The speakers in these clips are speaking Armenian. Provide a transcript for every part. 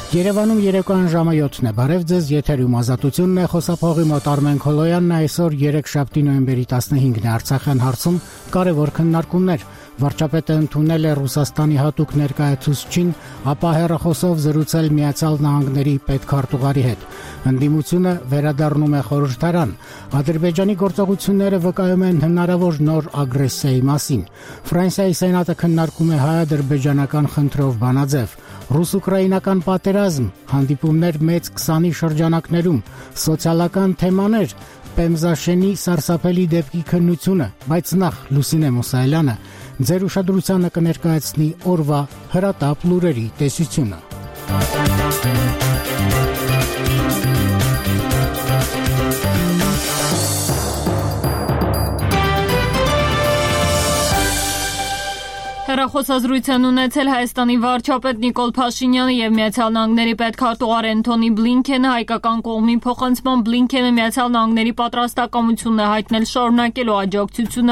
Երևանում երեկոյան ժամը 7-ն է, բարև ձեզ, եթերում ազատությունն է, խոսափողի մոտ Արմեն Քոլոյանն է, այսօր 3 նոյեմբերի 15-ն է, Արցախյան հարցում կարևոր քննարկումներ, վարչապետը ընդունել է Ռուսաստանի հատուկ ներկայացուցչին, ապա հեռախոսով զրուցել Միացյալ Նահանգների պետքարտուղարի հետ, ընդդիմությունը վերադառնում է խորհրդարան, Ադրբեջանի գործողությունները վկայում են հնարավոր նոր ագրեսիայի մասին, Ֆրանսիայի սենատը քննարկում է հայ-ադրբեջանական խնդրով բանաձև, ռուս-ուկրաինական պատերազմ, հանդիպումներ մեծ 20-ի շրջանակներում, սոցիալական թեմաներ, Պեմզաշենի սարսափելի դեպքի քննությունը, բայց նախ Լուսինե Մուսայելյանը ձեր ուշադրությանը կներկայացնի օրվա հրատապ լուրերի տեսությունը։ Հեռախոսազրույց են ունեցել Հայաստանի վարչապետ Նիկոլ Փաշինյանը եւ Միացյալ Նահանգների պետքարտուղար Էնթոնի Բլինքենը, հայկական կողմի փոխանցման Բլինքենը Միացյալ Նահանգների պատրաստակամությունն է հայտնել շարունակելու աջակցությունը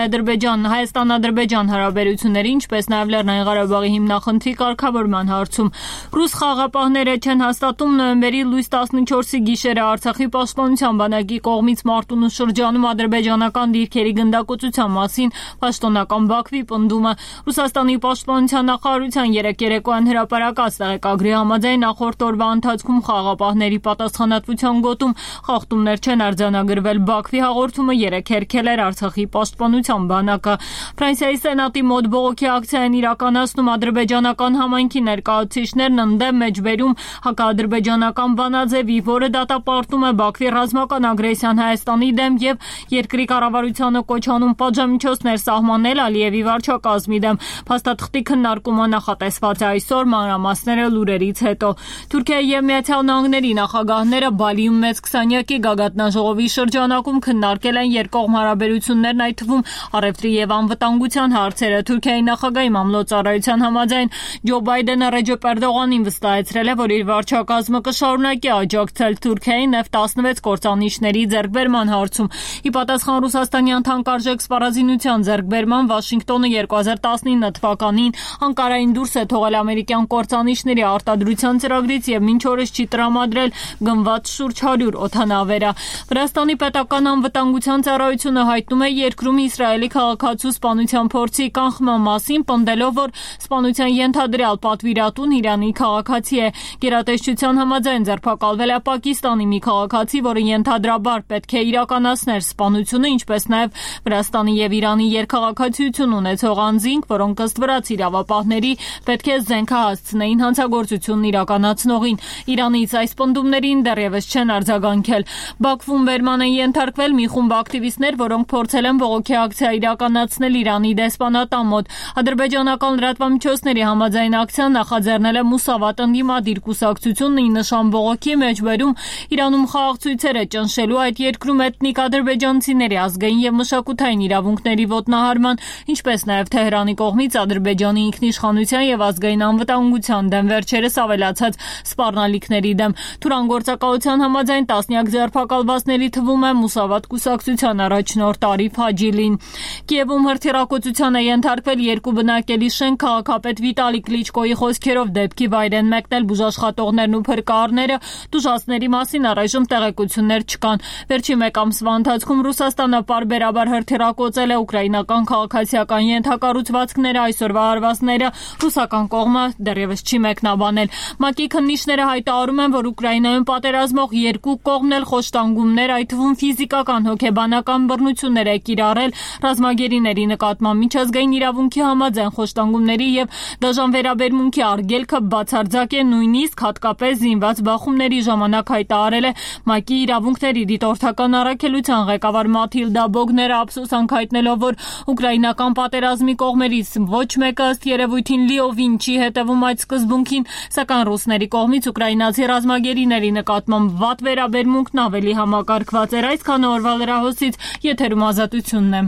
Հայաստան-Ադրբեջան հարաբերությունների, ինչպես նաեւ Լեռնային Ղարաբաղի հիմնախնդրի կարգավորման հարցում։ Ռուս խաղաղապահները չեն հաստատում նոյեմբերի լույս 14-ի գիշերը Արցախի պաշտպանության բանակի կողմից Մարտունու շրջանում ադրբեջանական դիրքերի գնդակոծության մասին պաշտոնական Բաքվի պնդումը։ Ռուսաստանի պաշտպանության նախարարության երեկոյան հրապարակած տեղեկագրի համաձայն նախորդ օրվա ընթացքում խաղաղապահների պատասխանատվության գոտում խախտումներ չեն արձանագրվել։ Բաքվի հաղորդումը հերքել էր Արցախի պաշտպանության բանակը։ Ֆրանսիայի սենատի մոտ բողոքի ակցիա են իրականացնում ադրբեջանական համայնքի ներկայացուցիչներն ընդդեմ մեջբերում հակաադրբեջանական բանաձևի, որը դատապարտում է Բաքվի ռազմական ագրեսիան Հայաստանի դեմ եւ երկրի կառավարությանը կոչ անում պատժամիջոցներ սահմանել Ալիևի վարչակազմի դեմ։ Փաստաթղթի քննարկումը նախատեսված է այսօր, մանրամասները լուրերից հետո։ Թուրքիայի եւ Միացյալ Նահանգների նախագահները Բալիում մեծ 20-յակի գագաթնաժողովի շրջանակում քննարկել են երկկողմ հարաբերություններն, այդ թվում առևտրի եւ անվտանգության հարցերը։ Թուրքիայի նախագահի մամլոյցարայության համաձայն Ջո Բայդենը Ռեջեփ Էրդողանին վստահեցրել է, որ իր վարչակազմը կշարունակի աջակցել Թուրքիային F-16 կործանիչների ձեռքբերման հարցում։ Ի պատասխան ռուսաստանյան թանկարժեք սպառազինության ձեռքբերման Վաշինգտոնը 2019 թվականին Անկարային դուրս է թողել ամերիկյան կործանիչների արտադրության ծրագրից եւ մինչ օրս չի տրամադրել գնված շուրջ 100 օդանավեր։ Վրաստանի պետական անվտանգության ծառայությունը հայտնում է երկրում Իսրայելի քաղաքացու սպանության փորձի կանխման մասին, պնդելով, որ սպանության ենթադրյալ պատվիրատուն Իրանի քաղաքացի է։ Գերատեսչության համաձայն ձերբակալվել է Պակիստանի մի քաղաքացի, որը ենթադրաբար պետք է իրականացներ սպանությունը, ինչպես նաեւ Վրաստանի եւ Իրանի երկխաղացիություն ունեցող անձինք, որոնք ըստ վրաց իրավապահների պետք է զենքահասցնեին հանցագործությունն իրականացնողին։ Իրանից այս պնդումներին դեռևս չեն արձագանքել։ Բաքվում բերման են ենթարկվել մի խումբ ակտիվիստներ, որոնք փորձել են բողոքի ակցիա իրականացնել Իրանի դեսպանատան մոտ։ Ադրբեջանական լրատվամիջոցների համաձայն ակցիան նախաձեռնել է Մուսավատ ընդդիմադիր կուսակցությունն ի նշան բողոքի մեջբերում Իրանում խաղաղցույցերը ճնշելու, այդ երկրում էթնիկ ադրբեջանցիների ազգային եւ մշակութային իրավունքների ոտնահարման, ինչպես նաեւ Թեհրանի կողմից Ադրբեջանի ինքնիշխանության եւ ազգային անվտանգության դեմ վերջերս ավելացած սպառնալիքների դեմ։ Թուրան գործակալության համաձայն տասնյակ ձերբակալվածների թվում է Մուսավատ կուսակցության առաջնորդ Արիֆ Հաջիլին։ Կիևում հրթիռակոծության է ենթարկվել երկու բնակելի շենք, քաղաքապետ Վիտալի Կլիչկոյի խոսքերով դեպքի վայր են մեկնել բուժաշխատողներն ու փրկարները, տուժածների մասին առայժմ տեղեկություններ չկան։ Վերջին մեկ ամսվա ընթացքում Ռուսաստանը պարբերաբար հրթիռակոծել է ուկրաինական քաղաքացիական ենթակառուցվածքները, այսօրվա հարվածները ռուսական կողմը դեռևս չի մեկնաբանել։ ՄԱԿ-ի քննիչները հայտարարում են, որ Ուկրաինայում պատերազմող երկու կողմն էլ խոշտանգումներ, այդ թվում ֆիզիկական հոգեբանական բռնություններ է կիրառել ռազմագերիների նկատմամբ։ Միջազգային իրավունքի համաձայն խոշտանգումների եւ դաժան վերաբերմունքի արգելքը բացարձակ է, նույնիսկ հատկապես զինված բախումների ժամանակ, հայտարարել է ՄԱԿ-ի իրավունքների դիտորդական առաքելության ղեկավար Մաթիլդա Բոգները, ափսոսանք հայտնելով, որ ուկրաինական պատերազմի կողմերից ոչ մեկը ըստ երևույթին լիովին չի հետևում այդ սկզբունքին, սակայն ռուսների կողմից ուկրաինացի ռազմագերիների նկատմամբ վատ վերաբերմունքն ավելի համակարգված էր։ Այսքանը օրվա լրահոսից, եթերում ազատությունն է։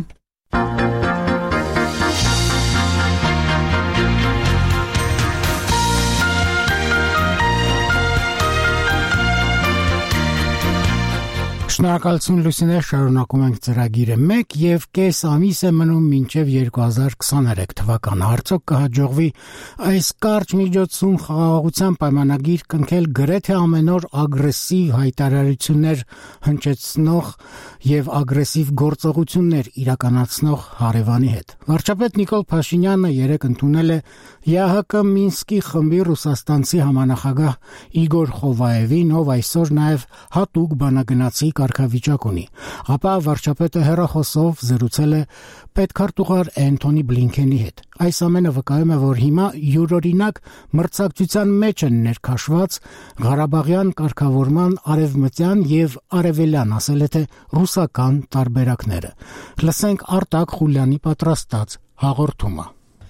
Շնորհակալություն Լուսինե, շարունակում ենք ծրագիրը 1.5 ամիս է մնում մինչև 2023 թվականը։ Արդյոք կհաջողվի այս կարճ միջոցում խաղաղության պայմանագիր կնքել գրեթե ամեն օր ագրեսիվ հայտարարություններ հնչեցնող եւ ագրեսիվ գործողություններ իրականացնող հարևանի հետ։ Վարչապետ Նիկոլ Փաշինյանը երեկ ընդունել է ԵԱՀԿ Մինսկի խմբի ռուսաստանցի համանախագահ Իգոր Խովայևին, ով այսօր նաեւ հատուկ բանագնացի կարգավիճակ ունի։ Ապա վարչապետը հեռախոսով զրուցել է պետքարտուղար Էնթոնի Բլինքենի հետ։ Այս ամենը վկայում է, որ հիմա յուրօրինակ մրցակցության մեջ են ներքաշված Ղարաբաղյան կարգավորման արևմտյան եւ արևելյան, ասել է թե ռուսական տարբերակները։ Լսենք Արտակ Խուլյանի պատրաստած հաղորդումը։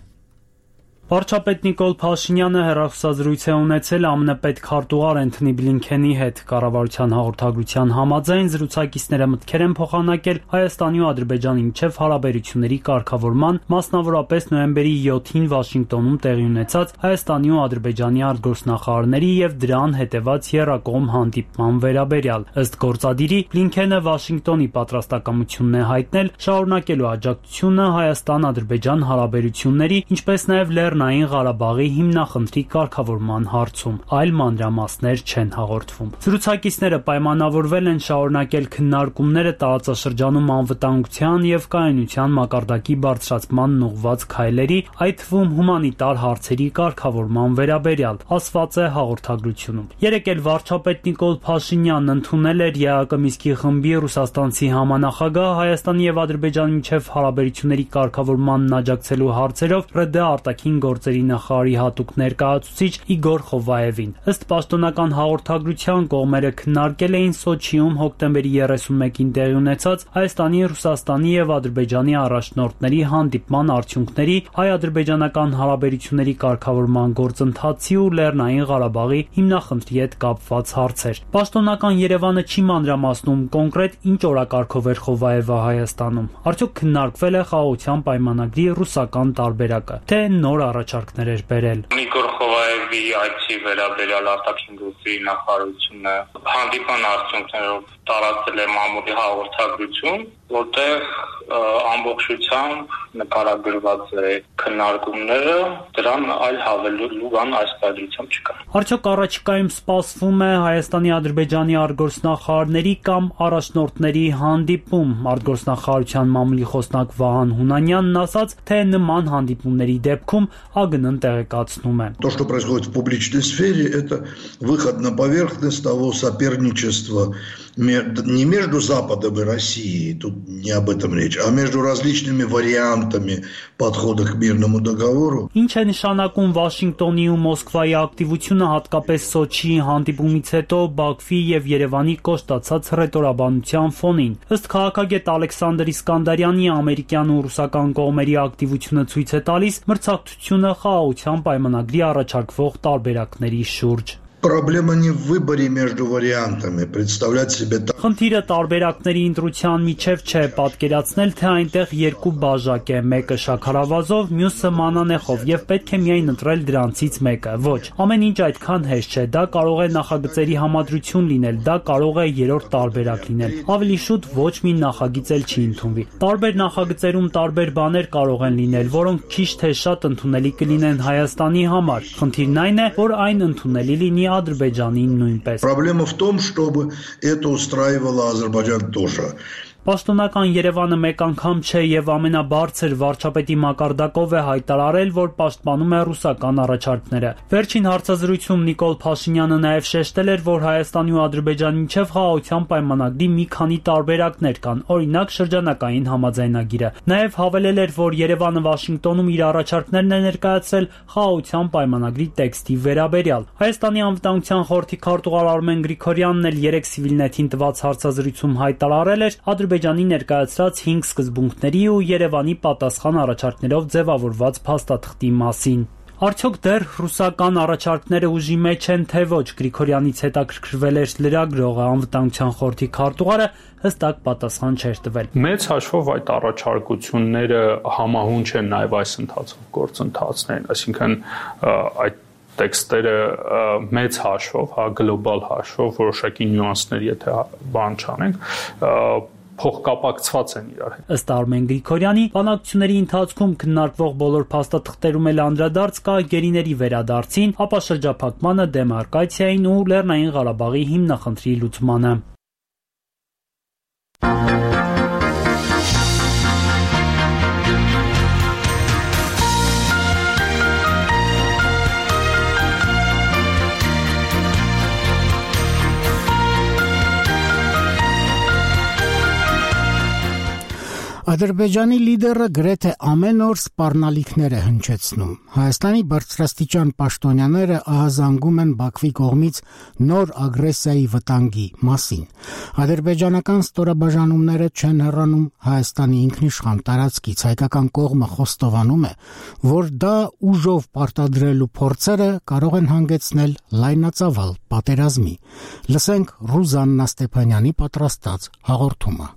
Վարչապետ Նիկոլ Փաշինյանը հեռախոսազրույց է ունեցել ԱՄՆ պետքարտուղար Էնթոնի Բլինքենի հետ։ Կառավարության հաղորդագրության համաձայն զրուցակիցները մտքեր են փոխանակել Հայաստանի ու Ադրբեջանի միջև հարաբերությունների կարգավորման, մասնավորապես նոյեմբերի 7-ին Վաշինգտոնում տեղի ունեցած Հայաստանի ու Ադրբեջանի արտգործնախարարների եւ դրան հետեւած եռակողմ հանդիպման վերաբերյալ։ Ըստ գործադիրի, Բլինքենը Վաշինգտոնի պատրաստակամությունն է հայտնել շարունակելու աջակցությունը Հայաստան-Ադրբեջան հարաբերությունների, ինչպես նաեւ Լեռնային Ղարաբաղի հիմնախնդրի կարգավորման հարցում։ Այլ մանրամասներ չեն հաղորդվում։ Զրուցակիցները պայմանավորվել են շարունակել քննարկումները տարածաշրջանում անվտանգության եւ կայունության մակարդակի բարձրացմանն ուղղված քայլերի, այդ թվում հումանիտար հարցերի կարգավորման վերաբերյալ, ասված է հաղորդագրությունում։ Երեկ էլ վարչապետ Նիկոլ Փաշինյանն ընդունել էր ԵԱՀԿ Մինսկի խմբի ռուսաստանցի համանախագահ Հայաստանի եւ Ադրբեջանի միջև հարաբերությունների կարգավորմանն աջակցելու հարցերով ՌԴ արտաքին գործերի նախարարի հատուկ ներկայացուցիչ Իգոր Խովայևին։ Ըստ պաշտոնական հաղորդագրության կողմերը քննարկել էին Սոչիում հոկտեմբերի 31-ին տեղի ունեցած Հայաստանի, Ռուսաստանի եւ Ադրբեջանի առաջնորդների հանդիպման արդյունքների, հայ-ադրբեջանական հարաբերությունների կարգավորման գործընթացի ու Լեռնային Ղարաբաղի հիմնախնդրի հետ կապված հարցեր։ Պաշտոնական Երևանը չի մանրամասնում կոնկրետ ինչ օրակարգով էր Խովայևը Հայաստանում։ Արդյոք քննարկվել է խաղաղության պայմանագրի ռուսական տարբերակը, թե նոր առաջարկներ էր բերել։ Իգոր Խովայևի այցի վերաբերյալ արտաքին գործերի նախարարությունը հանդիպան արդյունքներով տարածել է մամուլի հաղորդագրություն, որտեղ ամբողջությամբ նկարագրված է քննարկումները, դրան այլ հավելելու բան այս տարածությամբ չկա։ Արդյոք առաջիկայում սպասվում է Հայաստանի-Ադրբեջանի արտգործնախարարների կամ առաջնորդների հանդիպում։ Արտգործնախարարության մամուլի խոսնակ Վահան Հունանյանն ասաց, թե նման հանդիպումների դեպքում ԱԳՆ-ն տեղեկացնում է։ То, что происходит в публичной сфере, это выход на поверхность того соперничества не между Западом и Россией, тут не об этом речь, а между различными вариантами подхода к мирному договору. Ինչ է նշանակում Վաշինգտոնի ու Մոսկվայի ակտիվությունը, հատկապես Սոչիի հանդիպումից հետո Բաքվի եւ Երևանի կոշտացած հռետորաբանության ֆոնին։ Ըստ քաղաքագետ Ալեքսանդր Իսկանդարյանի, ամերիկյան ու ռուսական կողմերի ակտիվությունը ցույց է տալիս մրցակցությունը խաղաղության պայմանագրի առաջարկվող տարբերակների շուրջ։ Проблема не в выборе между вариантами, представлять себе так. Խնդիրը տարբերակների ընտրության միջև չէ, պատկերացնել, թե այնտեղ երկու բաժակ է, մեկը շաքարավազով, մյուսը մանանեխով, եւ պետք է միայն ընտրել դրանցից մեկը։ Ոչ, ամեն ինչ այդքան հեշտ չէ, դա կարող է նախագծերի համադրություն լինել, դա կարող է երրորդ տարբերակ լինել։ Ավելի շուտ ոչ մի նախագիծ էլ չի ընդունվի։ Տարբեր նախագծերում տարբեր բաներ կարող են լինել, որոնք քիչ թե շատ ընդունելի կլինեն Հայաստանի համար։ Խնդիրն այն է, որ այն ընդունելի լինի Ադրբեջանին նույնպես։ Проблема в том, чтобы это устраивало Азербайджан тоже. Պաշտոնական Երևանը մեկ անգամ չէ եւ ամենաբարձր վարչապետի մակարդակով է հայտարարել, որ պաշտպանում է ռուսական առաջարկները։ Վերջին հարցազրույցում Նիկոլ Փաշինյանը նաեւ շեշտել էր, որ Հայաստանի ու Ադրբեջանի միջև խաղաղության պայմանագրի մի քանի տարբերակներ կան, օրինակ շրջանակային համաձայնագիրը։ Նաեւ հավելել էր, որ Երևանը Վաշինգտոնում իր առաջարկներն է ներկայացրել խաղաղության պայմանագրի տեքստի վերաբերյալ։ Հայաստանի անվտանգության խորհրդի քարտուղար Արմեն Գրիգորյանն էլ երեք Civilnet-ին տված հարցազրույցում հայտարարել էր Ադրբեջանի ներկայացրած 5 սկզբունքների ու Երևանի պատասխան առաջարկներով ձևավորված փաստաթղթի մասին։ Արդյոք դեռ ռուսական առաջարկները ուժի մեջ են, թե ոչ, Գրիգորյանից հետաքրքրվել էր լրագրողը, անվտանգության խորհրդի քարտուղարը հստակ պատասխան չէր տվել։ Մեծ հաշվով այդ առաջարկությունները համահունչ են նաև այս գործընթացներին, այսինքն այդ տեքստերը մեծ հաշվով, գլոբալ հաշվով, որոշակի նյուանսներ, եթե բան չանենք, փոխկապակցված են իրար հետ։ Ըստ Արմեն Գրիգորյանի, բանակցությունների ընթացքում քննարկվող բոլոր փաստաթղթերում էլ անդրադարձ կա գերիների վերադարձին, ապա շրջափակմանը, դեմարկացիային ու Լեռնային Ղարաբաղի հիմնախնդրի լուծմանը։ Ադրբեջանի լիդերը գրեթե ամեն օր սպառնալիքներ է հնչեցնում։ Հայաստանի բարձրաստիճան պաշտոնյաները ահազանգում են Բաքվի կողմից նոր ագրեսիայի վտանգի մասին։ Ադրբեջանական ստորաբաժանումները չեն հեռանում Հայաստանի ինքնիշխան տարածքից, հայկական կողմը խոստովանում է, որ դա ուժով պարտադրելու փորձերը կարող են հանգեցնել լայնածավալ պատերազմի։ Լսենք Ռուզաննա Ստեփանյանի պատրաստած հաղորդումը։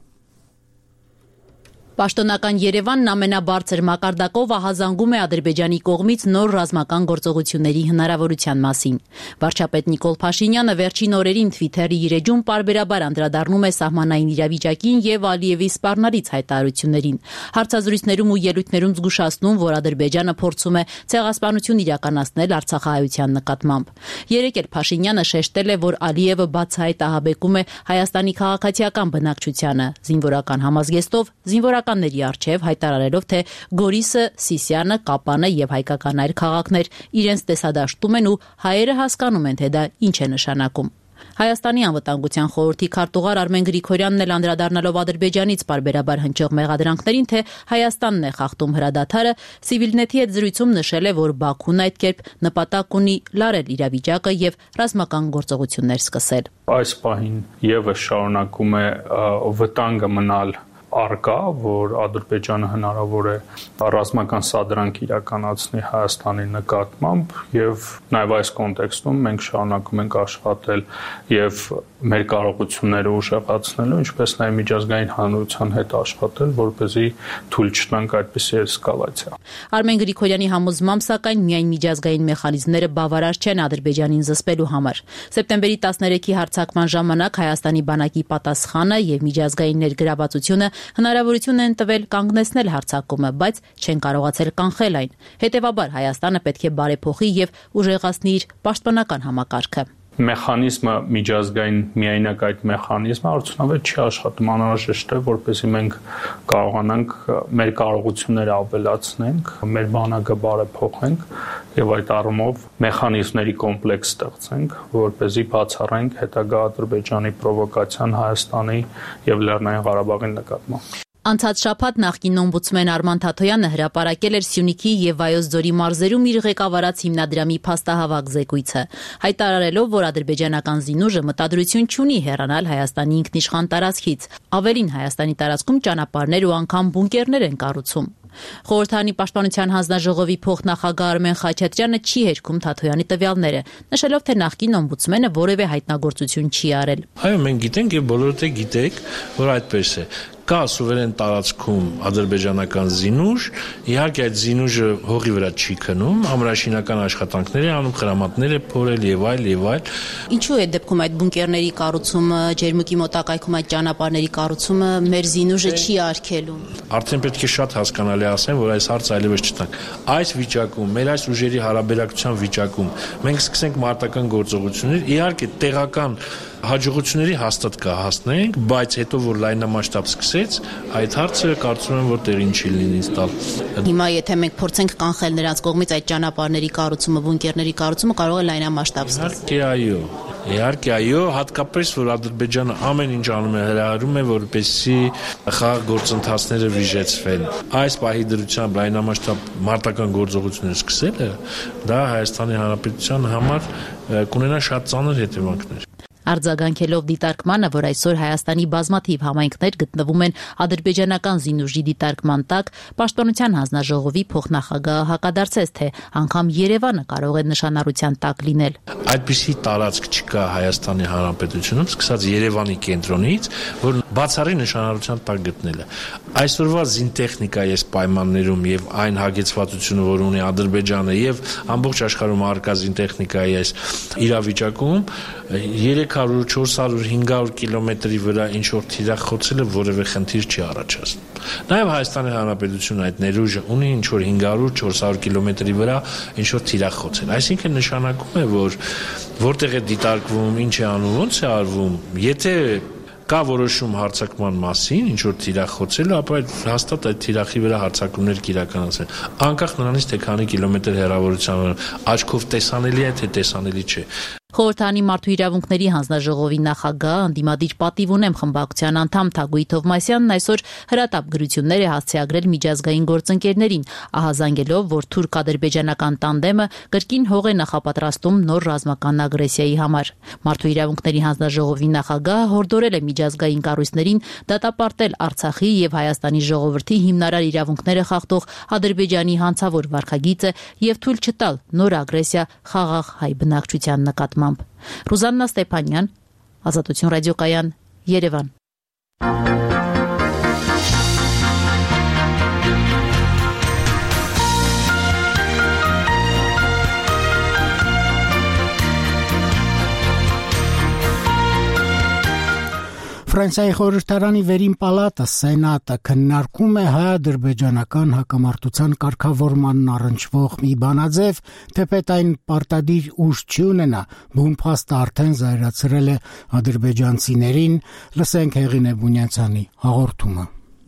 Պաշտոնական Երևանն ամենաբարձր մակարդակով ահազանգում է Ադրբեջանի կողմից նոր ռազմական գործողությունների հնարավորության մասին։ Վարչապետ Նիկոլ Փաշինյանը վերջին օրերին Twitter-ի իր էջում պարբերաբար անդրադառնում է սահմանային իրավիճակին եւ Ալիևի սպառնալից հայտարարություններին։ Հարցազրույցներում ու ելույթներում զգուշացնում, որ Ադրբեջանը փորձում է ցեղասպանություն իրականացնել արցախահայության նկատմամբ։ Երեկ էլ Փաշինյանը շեշտել է, որ Ալիևը բացահայտ ահաբեկում է Հայաստանի քաղաքացիական բնակչությանը, զինվորական համազգեստով, զինվորականների առջև հայտարարելով, թե Գորիսը, Սիսիանը, Կապանը եւ հայկական այլ քաղաքներ իրենց տեսադաշտում են ու հայերը հասկանում են, թե դա ինչ է նշանակում։ Հայաստանի անվտանգության խորհրդի քարտուղար Արմեն Գրիգորյանն էլ անդրադառնալով Ադրբեջանից պարբերաբար հնչող մեղադրանքներին, թե Հայաստանն է խախտում հրադադարը, Civilnet-ի հետ զրույցում նշել է, որ Բաքուն այդ կերպ նպատակ ունի լարել իրավիճակը եւ ռազմական գործողություններ սկսել։ Այս պահին եւս շարունակում է վտանգը մնալ արկա, որ Ադրբեջանը հնարավոր է ռազմական սադրանք իրականացնի Հայաստանի նկատմամբ եւ նաեւ այս կոնտեքստում մենք շարունակում ենք աշխատել եւ մեր կարողությունները ուժեղացնելու, ինչպես նաեւ միջազգային հանրության հետ աշխատել, որպեսզի թույլ չտանք այդպիսի էսկալացիա։ Արմեն Գրիգորյանի համոզմամբ, սակայն միայն միջազգային մեխանիզմները բավարար չեն Ադրբեջանին զսպելու համար։ Սեպտեմբերի 13-ի հարձակման ժամանակ Հայաստանի բանակի պատասխանը եւ միջազգային ներգրավվածությունը հնարավորություն են տվել կանգնեցնել հարձակումը, բայց չեն կարողացել կանխել այն։ Հետևաբար Հայաստանը պետք է բարեփոխի եւ ուժեղացնի իր պաշտպանական համակարգը։ Մեխանիզմը միջազգային միայնակ այդ մեխանիզմը արդյունավետ չի աշխատում, անհրաժեշտ է, որպեսզի մենք կարողանանք մեր կարողությունները ավելացնենք, մեր բանակը բարեփոխենք եւ այդ առումով մեխանիզմների կոմպլեքս ստեղծենք, որպեսզի բացառենք հետագա Ադրբեջանի պրովոկացիան Հայաստանի եւ Լեռնային Ղարաբաղի նկատմամբ։ Անցած շաբաթ նախկին օմբուդսմեն Արման Թաթոյանը հրապարակել էր Սյունիքի եւ Վայոց ձորի մարզերում իր ղեկավարած հիմնադրամի փաստահավաք զեկույցը, հայտարարելով, որ ադրբեջանական զինուժը մտադրություն չունի հեռանալ Հայաստանի ինքնիշխան տարածքից։ Ավելին, Հայաստանի տարածքում ճանապարհներ ու անգամ բունկերներ են կառուցում։ Խորհրդարանի պաշտպանության հանձնաժողովի փոխնախագահ Արմեն Խաչատրյանը չի հերքում Թաթոյանի տվյալները, նշելով, թե նախկին օմբուդսմենը որևէ հայտնագործություն չի արել։ Այո, մենք գիտենք եւ բոլորդ գիտեք, որ այդպես է։ Կա սուվերեն տարածքում ադրբեջանական զինուժ, իհարկե այդ զինուժը հողի վրա չի քնում, ամրաշինական աշխատանքներ է անում, խրամատներ է փորել եւ այլ եւ այլ։ Ինչու է դեպքում այդ բունկերների կառուցումը, ջերմուկի մոտակայքում այդ ճանապարհների կառուցումը մեր զինուժը չի արգելում։ Արդեն պետք է շատ հասկանալի ասեմ, որ այս հարցը այլևս չտանք։ Այս վիճակում, մեր այս ուժերի հարաբերակցության վիճակում մենք սկսենք մարտական գործողություններ, իհարկե տեղական հաջողությունների հաստատ կհասնենք, բայց հետո որ լայնամասշտաբ սկսեց, այդ հարցը կարծում եմ, որ տեղին չի լինի տալ։ Հիմա եթե մենք փորձենք կանխել նրանց կողմից այդ ճանապարհների կառուցումը, բունկերների կառուցումը, կարող է լայնամասշտաբ սկսել։ Իհարկե այո, հատկապես որ Ադրբեջանը ամեն ինչ անում է, հրահրում է, որպեսզի խաղաղ գործընթացները վիժեցվեն։ Այս պահի դրությամբ լայնամասշտաբ մարտական գործողություններ սկսելը, դա Հայաստանի Հանրապետության համար կունենա շատ ծանր հետևանքներ։ Արձագանքելով դիտարկմանը, որ այսօր Հայաստանի բազմաթիվ համայնքներ գտնվում են ադրբեջանական զինուժի դիտարկման տակ, Պաշտպանության հանձնաժողովի փոխնախագահը հակադարձեց, թե անգամ Երևանը կարող է նշանառության տակ լինել։ Այդպիսի տարածք չկա Հայաստանի Հանրապետությունում, սկսած Երևանի կենտրոնից, որ բացառի նշանառության տակ գտնելը։ Այսօրվա զինտեխնիկայի պայմաններում եւ այն հագեցվածությունը, որ ունի Ադրբեջանը եւ ամբողջ աշխարհում առկա զինտեխնիկայի այս իրավիճակում 300, 400, 500 կիլոմետրի վրա ինչ որ թիրախ խոցելը որևէ խնդիր չի առաջացնում։ Նաեւ Հայաստանի Հանրապետությունը այդ ներուժը ունի ինչ որ 500, 400 կիլոմետրի վրա ինչ որ թիրախ խոցել։ Այսինքն նշանակում է, որ որտեղ է դիտարկվում, ինչ է անում, ոնց է արվում, եթե կա որոշում հարձակման մասին, ինչ որ թիրախ խոցելը, ապա հաստատ այդ թիրախի վրա հարձակումներ կիրականացվեն։ Անկախ նրանից, թե քանի կիլոմետր հեռավորությամբ աչքով տեսանելի է, թե տեսանելի չէ։ Խորհրդանի մարդու իրավունքների հանձնաժողովի նախագահ ընդդիմադիր պատիվ ունեմ խմբակցության անդամ Թագուհի Թովմասյանն այսօր հրատապ գրություններ է հասցեագրել միջազգային գործընկերներին, ահազանգելով, որ թուրք-ադրբեջանական տանդեմը կրկին հող է նախապատրաստում նոր ռազմական ագրեսիայի համար։ Մարդու իրավունքների հանձնաժողովի նախագահը հորդորել է միջազգային կառույցներին դատապարտել Արցախի եւ Հայաստանի ժողովրդի հիմնարար իրավունքները խախտող Ադրբեջանի հանցավոր վարքագիծը եւ թույլ չտալ նոր ագրեսիա խաղաղ հայ բնակչության նկատմամբ։ Ռուզաննա Ստեփանյան, Ազատություն ռադիոկայան, Երևան։ Ֆրանսիայի խորհրդարանի վերին պալատը սենատը քննարկում է հայ-ադրբեջանական հակամարտության կարգավորմանն առնչվող մի բանաձև, թեպետ այն պարտադիր ուժ չի ունենա, բուն փաստը արդեն զայրացրել է ադրբեջանցիներին, լսենք Հեղինե Բունյացյանի հաղորդումը։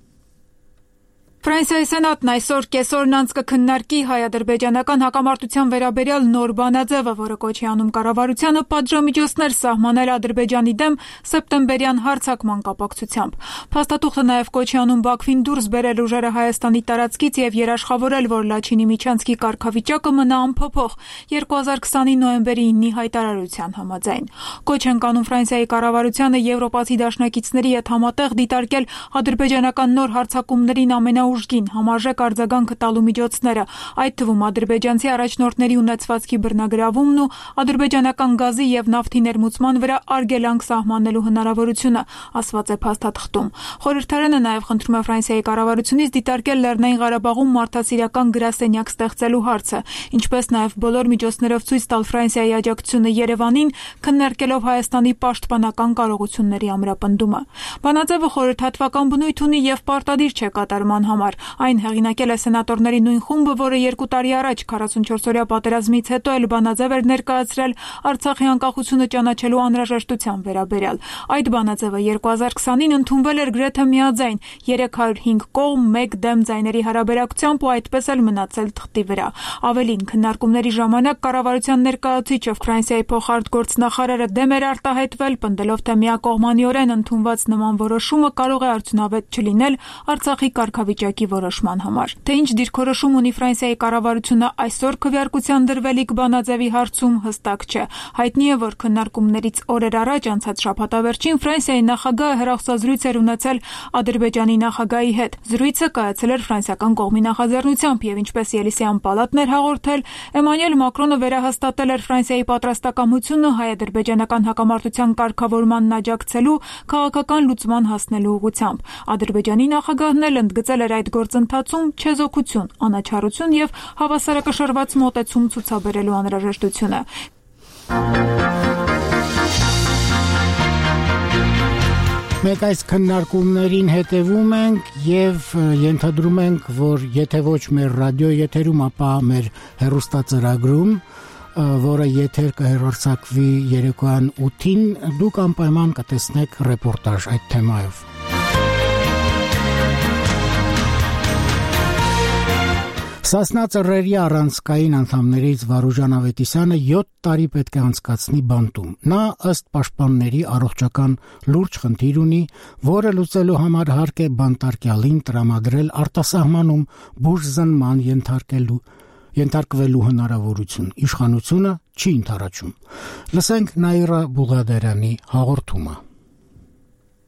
Ֆրանսիայի սենատն այսօր կեսօրն անց կքննարկի հայ-ադրբեջանական հակամարտության վերաբերյալ նոր բանաձևը, որը կոչ է անում կառավարությանը պատժամիջոցներ սահմանել Ադրբեջանի դեմ սեպտեմբերյան հարձակման կապակցությամբ։ Փաստաթուղթը նաև կոչ է անում Բաքվին դուրս բերել ուժերը Հայաստանի տարածքից եւ երաշխավորել, որ Լաչինի միջանցքի կարգավիճակը մնա անփոփոխ 2020-ի նոյեմբերի 9-ի հայտարարության համաձայն։ Կոչ են կանում Ֆրանսիայի կառավարությանը եվրոպացի դաշնակիցների հետ համատեղ դիտարկել ադրբեջանական նոր հարձակումներին ուժգին համարժեք արձագանքը տալու միջոցները, այդ թվում ադրբեջանցի առաջնորդների ունեցվածքի բռնագրավումն ու ադրբեջանական գազի եւ նավթի ներմուծման վրա արգելանք սահմանելու հնարավորությունը, ասված է փաստաթղթում։ Խորհրդարանը նաեւ խնդրում է Ֆրանսիայի կառավարությունից դիտարկել Լեռնային Ղարաբաղում մարդասիրական գրասենյակ ստեղծելու հարցը, ինչպես նաեւ բոլոր միջոցներով ցույց տալ Ֆրանսիայի աջակցությունը Երևանին, քննարկելով Հայաստանի պաշտպանական կարողությունների ամրապնդումը։ Բանաձևը խորհրդատվական բնույթ ունի եւ պարտադիր չէ կատարման համար։ Այն հեղինակել է սենատորների նույն խումբը, որը 2 տարի առաջ 44-օրյա պատերազմից հետո էլ բանաձև էր ներկայացրել Արցախի անկախությունը ճանաչելու անհրաժեշտության վերաբերյալ։ Այդ բանաձևը 2020-ին ընդունվել էր գրեթե միաձայն 305 կողմ 1 դեմ ձայների հարաբերակցությամբ ու այդպես էլ մնացել թղթի վրա։ Ավելին, քննարկումների ժամանակ կառավարության ներկայացուցիչը Ֆրանսիայի փոխարտգործնախարարը դեմ էր արտահայտվել, պնդելով, թե միակողմանիորեն ընդունված նման որոշումը կարող է արդյունավետ չլինել Արցախի կարգավիճակի որոշման համար։ Թե ինչ դիրքորոշում ունի Ֆրանսիայի կառավարությունը այսօր քվեարկության դրվելիք բանաձևի հարցում հստակ չէ։ Հայտնի է, որ քննարկումներից օրեր առաջ անցած շաբաթավերջին Ֆրանսիայի նախագահը հեռախոսազրույց էր ունեցել Ադրբեջանի նախագահի հետ։ Զրույցը կայացել էր ֆրանսիական կողմի նախաձեռնությամբ եւ ինչպես Ելիսեյան պալատն էր հաղորդել, Էմանուել Մակրոնը վերահաստատել էր Ֆրանսիայի պատրաստակամությունը հայ-ադրբեջանական հակամարտության կարգավորմանն աջակցելու քաղաքական լուծման հասնելու ուղղությամբ։ Ադրբեջանի նախագահն էլ ընդգծել էր այդ գործընթացում չեզոքություն, անաչառություն եւ հավասարակշռված մոտեցում ցուցաբերելու անհրաժեշտությունը։ Մենք այս քննարկումներին հետևում ենք եւ ենթադրում ենք, որ եթե ոչ մեր ռադիո եթերում, ապա մեր հեռուստածրագրում, որը եթեր կհեռարձակվի երեկոյան 8-ին, դուք անպայման կտեսնեք ռեպորտաժ այդ թեմայով։ Սասնա ծռերի առանցքային անդամներից Վարուժան Ավետիսյանը 7 տարի պետք է անցկացնի բանտում։ Նա ըստ պաշտպանների առողջական լուրջ խնդիր ունի, որը լուծելու համար հարկ է բանտարկյալին տրամադրել արտասահմանում բուժզնման ենթարկվելու հնարավորություն։ Իշխանությունը չի ընդառաջում։ Լսենք Նաիրա Բուղադարյանի հաղորդումը։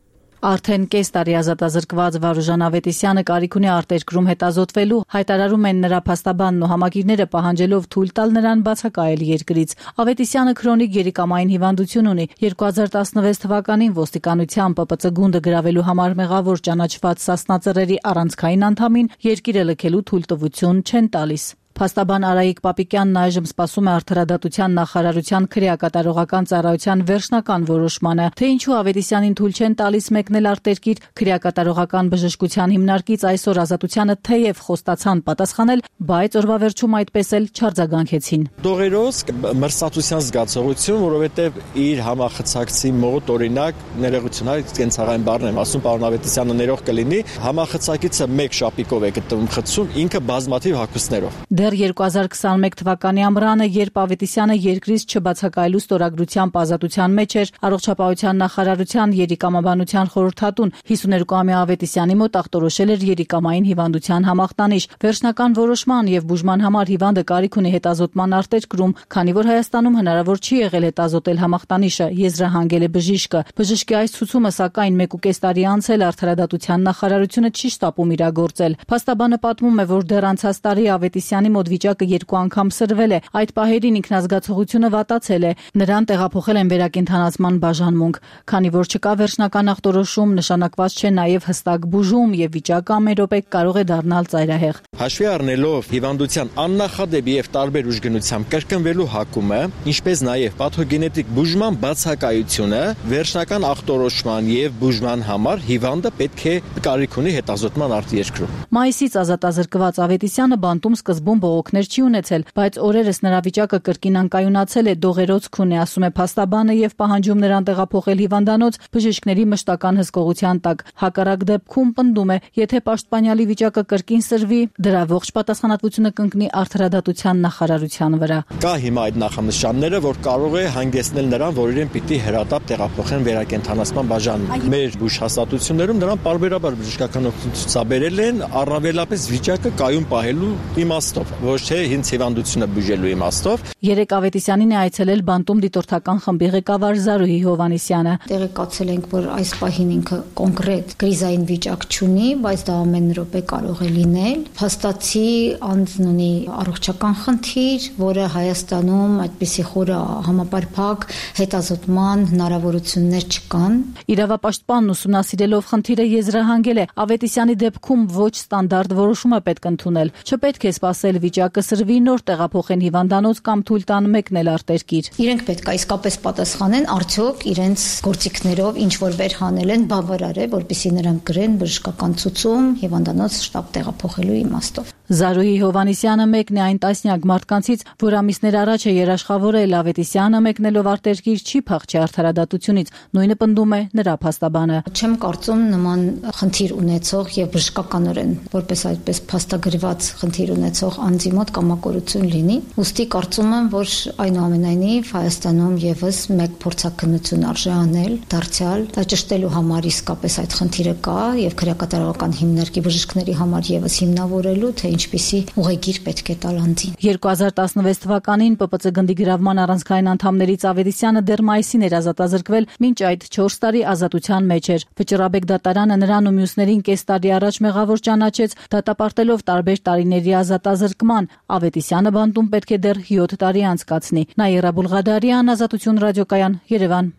Արդեն կես տարի ազատազրկված Վարուժան Ավետիսյանը կարիք ունի արտերկրում հետազոտվելու, հայտարարում են նրա փաստաբանն ու համակիրները պահանջելով թույլ տալ նրան բացակայել երկրից։ Ավետիսյանը քրոնիկ երիկամային հիվանդություն ունի։ 2016 թվականին ոստիկանության ՊՊՑ գունդը գրավելու համար մեղավոր ճանաչված Սասնա Ծռերի առանցքային անդամին երկիրը լքելու թույլտվություն չեն տալիս։ Փաստաբան Արայիկ Պապիկյանն այժմ սպասում է Արդարադատության նախարարության քրեակատարողական ծառայության վերջնական որոշմանը, թե ինչու Ավետիսյանին թույլ չեն տալիս մեկնել արտերկիր։ Քրեակատարողական բժշկության հիմնարկից այսօր Ազատությանը թեև խոստացան պատասխանել, բայց օրվա վերջում այդպես էլ չարձագանքեցին։ Դողերոս մրսածության զգացողություն, որովհետև իր համախցակցի մոտ օրինակ ներողություն, կենցաղային բառն եմ ասում, պարոն Ավետիսյանը ներող կլինի, համախցակիցը 1 շապիկով է գտնվում խցում, ինքը բազմաթիվ հագուստներով։ Դեռ 2021 թվականի ամռանը, երբ Ավետիսյանը երկրից չբացակայելու ստորագրությամբ ազատության մեջ էր, Առողջապահության նախարարության երիկամաբանության խորհրդատուն 52-ամյա Ավետիսյանի մոտ ախտորոշել էր երիկամային հիվանդության համախտանիշ։ Վերջնական որոշման եւ բուժման համար հիվանդը կարիք ունի հետազոտման արտերկրում, քանի որ Հայաստանում հնարավոր չի եղել հետազոտել համախտանիշը, եզրահանգել է բժիշկը։ Բժշկի այս ցուցումը, սակայն 1.5 տարի անց էլ Արդարադատության նախարարությունը չի շտապում իրագործել։ Փաստաբանը պատմում է, որ դեռ անցած տարի Ավետիսյանի մոտ վիճակը 2 անգամ սրվել է։ Այդ պահերին ինքնազգացողությունը վատացել է։ Նրան տեղափոխել են վերակենդանացման բաժանմունք, քանի որ չկա վերջնական ախտորոշում, նշանակված չէ նաև հստակ բուժում եւ վիճակը ամեն րոպե կարող է դառնալ ծայրահեղ։ Հաշվի առնելով հիվանդության աննախադեպ եւ տարբեր ուժգնությամբ կրկնվելու հակումը, ինչպես նաև պաթոգենետիկ բուժման բացակայությունը, վերջնական ախտորոշման եւ բուժման համար հիվանդը պետք է կարիք ունի հետազոտման արտերկրում։ Մայիսից ազատազրկված Ավետիսյանը բանտում սկզբում բողոքներ չի ունեցել, բայց օրերս նրա վիճակը կրկին անկայունացել է, դողերոց քուն է, ասում է փաստաբանը եւ պահանջում նրան տեղափոխել հիվանդանոց բժիշկների մշտական հսկողության տակ։ Հակառակ դեպքում պնդում է, եթե պաշտպանյալի վիճակը կրկին սրվի, դրա ողջ պատասխանատվությունը կընկնի Արդարադատության նախարարության վրա։ Կա հիմա այդ նախանշանները, որ կարող է հանգեցնել նրան, որ իրեն պիտի հրատապ տեղափոխեն վերակենդանացման բաժանմունք։ Մեր բուժհաստատություններում նրան պարբերաբար բժշկական օգնություն ցուցաբերել են, առավելապես վիճակը կայուն պահելու իմաստով, ոչ թե հինց հիվանդությունը բուժելու իմաստով։ Երեք Ավետիսյանին է այցելել բանտում դիտորդական խմբի ղեկավար Զարուհի Հովհաննիսյանը։ Տեղեկացել ենք, որ այս պահին ինքը կոնկրետ կրիզային վիճակ չունի, բայց դա ամեն րոպե կարող է լինել։ Փաստացի անձն ունի առողջական խնդիր, որը Հայաստանում այդպիսի խորը համապարփակ հետազոտման հնարավորություններ չկան։ Իրավապաշտպանն ուսումնասիրելով խնդիրը եզրահանգել է, Ավետիսյանի դեպքում ոչ ստանդարտ որոշում է պետք ընդունել։ Չպետք է սպասել վիճակը սրվի, նոր տեղափոխեն հիվանդանոց կամ թույլ տան մեկնել արտերկիր։ Իրենք պետք է իսկապես պատասխանեն, արդյոք իրենց գործիքներով ինչ որ վերհանել են բավարար է, որպեսզի նրանք գրեն բժշկական ցուցում հիվանդանոց շտապ տեղափոխելու իմաստով։ Զարուհի Հովհաննիսյանը մեկն է այն տասնյակ մարդկանցից, որ ամիսներ առաջ է երաշխավորել Ավետիսյանը մեկնելով արտերկիր չի փախչի Արդարադատությունից, նույնը պնդում է նրա փաստաբանը։ Չեմ կարծում նման խնդիր ունեցող եւ բժշկականորեն որպես այդպես փաստագրված խնդիր ունեցող անձի մոտ կամակորություն լինի։ Ուստի կարծում եմ, որ այնուամենայնիվ Հայաստանում եւս մեկ փորձաքննություն արժե անել, դարձյալ ճշտելու համար իսկապես այդ խնդիրը կա եւ քրեակատարողական հիմնարկի բժիշկների համար եւս հիմնավորելու, թե ինչպիսի ուղեգիր պետք է տալ անձին։ 2016 թվականին ՊՊՑ գնդի գրավման առանցքային անդամներից Ավետիսյանը դեռ մայիսին էր ազատազրկվել, մինչ այդ 4 տարի ազատության մեջ էր։ Վճռաբեկ դատարանը նրան ու մյուսներին կես տարի առաջ մեղավոր ճանաչեց, դատապարտելով տարբեր տարիների ազատազրկման։ Ավետիսյանը բանտում պետք է դեռ 7 տարի անցկացնի։ Նաիրա Բուլղադարյան, Ազատություն ռադիոկայան, Երևան։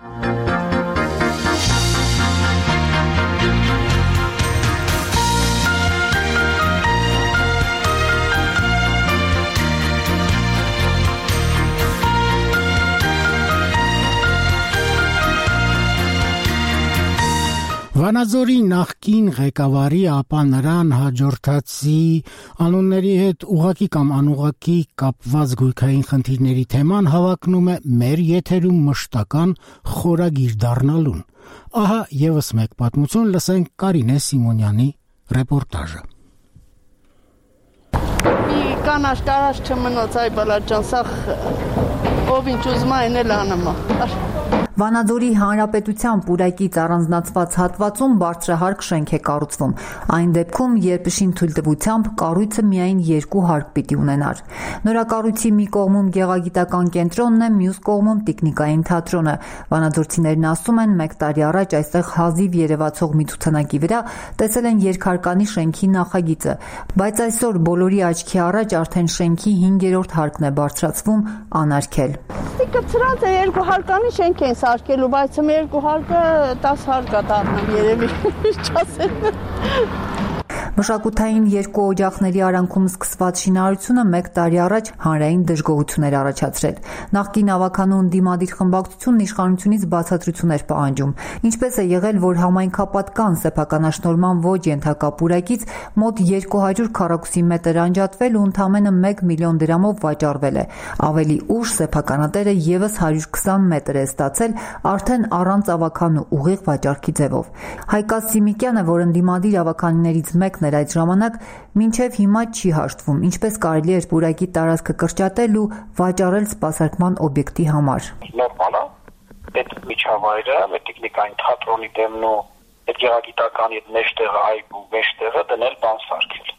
Վանաձորի նախկին ղեկավարի, ապա նրան հաջորդածի անունների հետ ուղղակի կամ անուղղակի կապված գույքային խնդիրների թեման հավակնում է մեր եթերում մշտական խորագիր դառնալուն։ Ահա եւս մեկ պատմություն, լսենք Կարինե Սիմոնյանի ռեպորտաժը։ Կանաչ կարած չմնոց այ բալաջան, սա ով ինչ ուզում է այն էլ անում է։ Վանաձորի Հանրապետության պուրակից առանձնացված հատվածում բարձրահարկ շենք է կառուցվում։ Այն դեպքում, երբ շին թույլտվությամբ կառույցը միայն 2 հարկ պիտի ունենար։ Նորակառույցի մի կողմում գեղագիտական կենտրոնն է, մյուս կողմում տիկնիկային թատրոնը։ Վանաձորցիներն ասում են, 1 տարի առաջ այստեղ հազիվ երևացող մի ցուցանակի վրա տեսել են երկհարկանի շենքի նախագիծը, բայց այսօր բոլորի աչքի առաջ արդեն շենքի 5-րդ հարկն է բարձրացվում անարգել։ Կծրած է 2 հարկանի շենք են սարքելու, բայց 2 հարկը 10 հարկ է դառնում երևի, չասեմ։ Մշակութային 2 օջախների արանքում սկսված շինարարությունը 1 տարի առաջ հանրային դժգոհություններ առաջացրել։ Նախկին ավականու ընդդիմադիր խմբակցությունն իշխանությունից բացատրություն էր պահանջում։ Ինչպես է եղել, որ համայնքապատկան սեփականաշնորհման ոչ ենթակա պուրակից մոտ 200 քառակուսի մետր անջատվել ու ընդամենը 1 միլիոն դրամով վաճառվել է։ Ավելի ուշ սեփականատերը եւս 120 մետր է ստացել արդեն առանց ավականու ուղիղ վաճառքի ձևով։ Հայկաս Սիմիկյանը, որ ընդդիմադիր ավականիներից մեկն էր այդ ժամանակ, մինչև հիմա չի հաշտվում, ինչպես կարելի էր պուրակի տարածքը կրճատել ու վաճառել սպասարկման օբյեկտի համար։ Նորմալ է, այդ միջավայրը, այդ տեխնիկային թատրոնի դեմն ու այդ գեղագիտականի մեջտեղը այգու մեջտեղը դնել բան սարքել։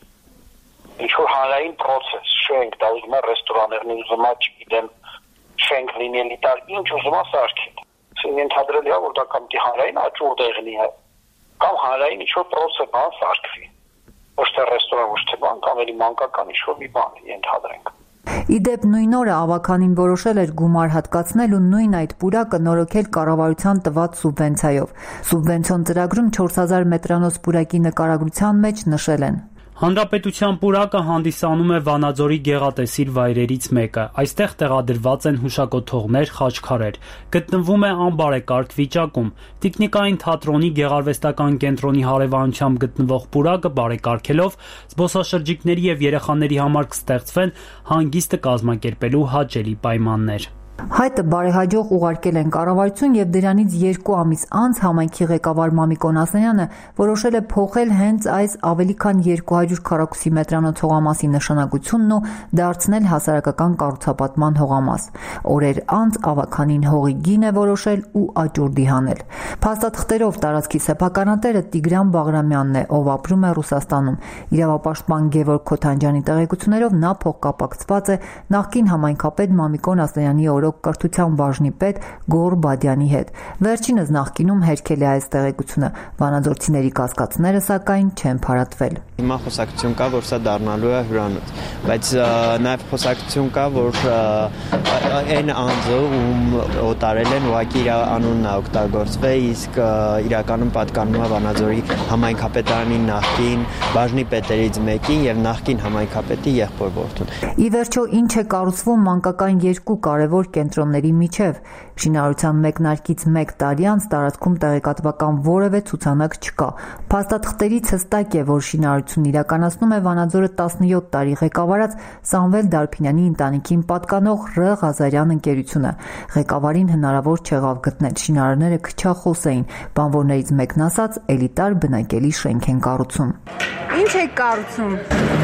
Ինչ որ հանրային process, շենք, դա ուզում է ռեստորաներն ուզում է, չգիտեմ, շենք լինի էլիտար, ինչ ուզում է սարքել։ Ենթադրելի է, որ դա կամ հանրային աճուրդ եղնի է, կամ հանրային ինչ որ process բան սարքվի։ Ոչ թե ռեստորան, ոչ թե բան, կամ էլի մանկական ինչ-որ մի բան ենթադրենք։ Իդեպ նույն օրը ավականին որոշել էր գումար հատկացնել ու նույն այդ պուրակը նորոգել կառավարության տված սուբվենցիայով։ Սուբվենցիոն ծրագրում 4000 մետրանոց պուրակի նկարագրության մեջ նշել են. Հանրապետության պուրակը հանդիսանում է Վանաձորի գեղատեսիլ վայրերից մեկը։ Այստեղ տեղադրված են հուշակոթողներ, խաչքարեր։ Գտնվում է անբարեկարգ վիճակում։ Տիկնիկային թատրոնի գեղարվեստական կենտրոնի հարևանությամբ գտնվող պուրակը բարեկարգելով զբոսաշրջիկների եւ երեխաների համար կստեղծվեն հանգիստը կազմակերպելու հաճելի պայմաններ։ Հայտը բարեհաջող ուղարկել են կառավարություն եւ դրանից 2 ամիս անց համայնքի ղեկավար Մամիկ Օնասյանյանը որոշել է փոխել հենց այս ավելի քան 200 քառակուսի մետրանոց հողամասի նշանակությունն ու դարձնել հասարակական կառուցապատման հողամաս։ Օրեր անց ավականին հողի գին է որոշել ու աճուրդի հանել։ Փաստաթղթերով տարածքի սեփականատերը Տիգրան Բաղրամյանն է, ով ապրում է Ռուսաստանում։ Իրավապաշտպան Գևորգ Քոթանջյանի տեղեկություններով նա փոխկապակցված է նախկին համայնքապետ Մամիկ Օնասյանի կրթության բաժնի պետ Գոռ Բադյանի հետ։ Վերջինս նախկինում հերքել է այս տեղեկությունը։ Վանաձորցիների կասկածները սակայն չեն փարատվել։ Հիմա խոսակցություն կա, որ սա դառնալու է հյուրանոց, բայց նաև խոսակցություն կա, որ այն անձը, ում օտարել են, ուղղակի իր անունն է օգտագործվել, իսկ իրականում պատկանում է Վանաձորի համայնքապետարանի նախկին բաժնի պետերից մեկին եւ նախկին համայնքապետի եղբոր որդուն։ Ի վերջո, ինչ է կառուցվում մանկական 2 կարևոր կենտրոնների միջև։ Շինարարության մեկնարկից 1 տարի անց տարածքում տեղեկատվական որևէ ցուցանակ չկա։ Փաստաթղթերից հստակ է, որ շինարարությունն իրականացնում է Վանաձորը 17 տարի ղեկավարած Սամվել Դարփինյանի ընտանիքին պատկանող Ռ. Ղազարյան ընկերությունը։ Ղեկավարին հնարավոր չեղավ գտնել, շինարարները քչախոս էին, բանվորներից մեկն ասաց, էլիտար բնակելի շենք են կառուցում։ Ինչ է կառուցում։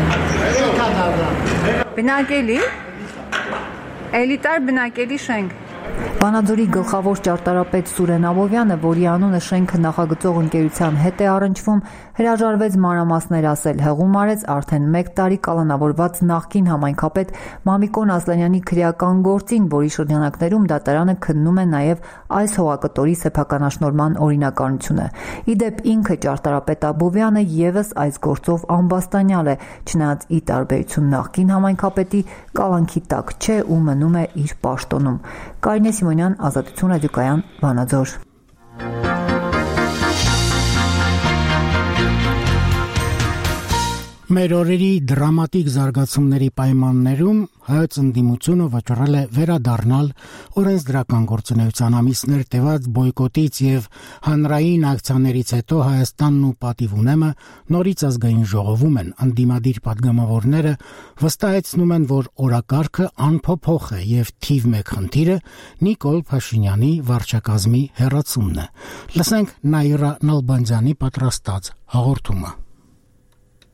Բնակելի Էլիտար բնակելի շենք։ Վանաձորի գլխավոր ճարտարապետ Սուրեն Աբովյանը, որի անունը շենքը նախագծող ընկերության հետ է առնչվում, հրաժարվեց մանրամասներ ասել, հեղում արեց արդեն 1 տարի կալանավորված նախկին համայնքապետ Մամիկոն Ասլանյանի քրեական գործին, որի շրջանակներում դատարանը քննում է նաև այս հողակտորի սեփականաշնորհման օրինականությունը։ Իդեպ ինքը ճարտարապետ Աբովյանը եւս այս գործով ամբաստանյալ է, չնայած ի տարբերություն նախկին համայնքապետի կալանքի տակ չէ ու մնում է իր պաշտոնում։ Կարինե Սիմոնյան, Ազատություն ռադիոկայան, Վանաձոր։ Մեր օրերի դրամատիկ զարգացումների պայմաններում հայոց ընդդիմությունը վճռել է վերադառնալ օրենսդրական գործունեության ամիսներ տևած բոյկոտից եւ հանրային ակցիաներից հետո Հայաստանն ու պատիվ ունեմը նորից ազգային ժողովում են։ Ընդդիմադիր падգամավորները վստահեցնում են, որ օրակարգը անփոփոխ է եւ թիվ 1 խնդիրը Նիկոլ Փաշինյանի վարչակազմի հեռացումն է։ Լսենք Նաիրա Նալբանդյանի պատրաստած հաղորդումը։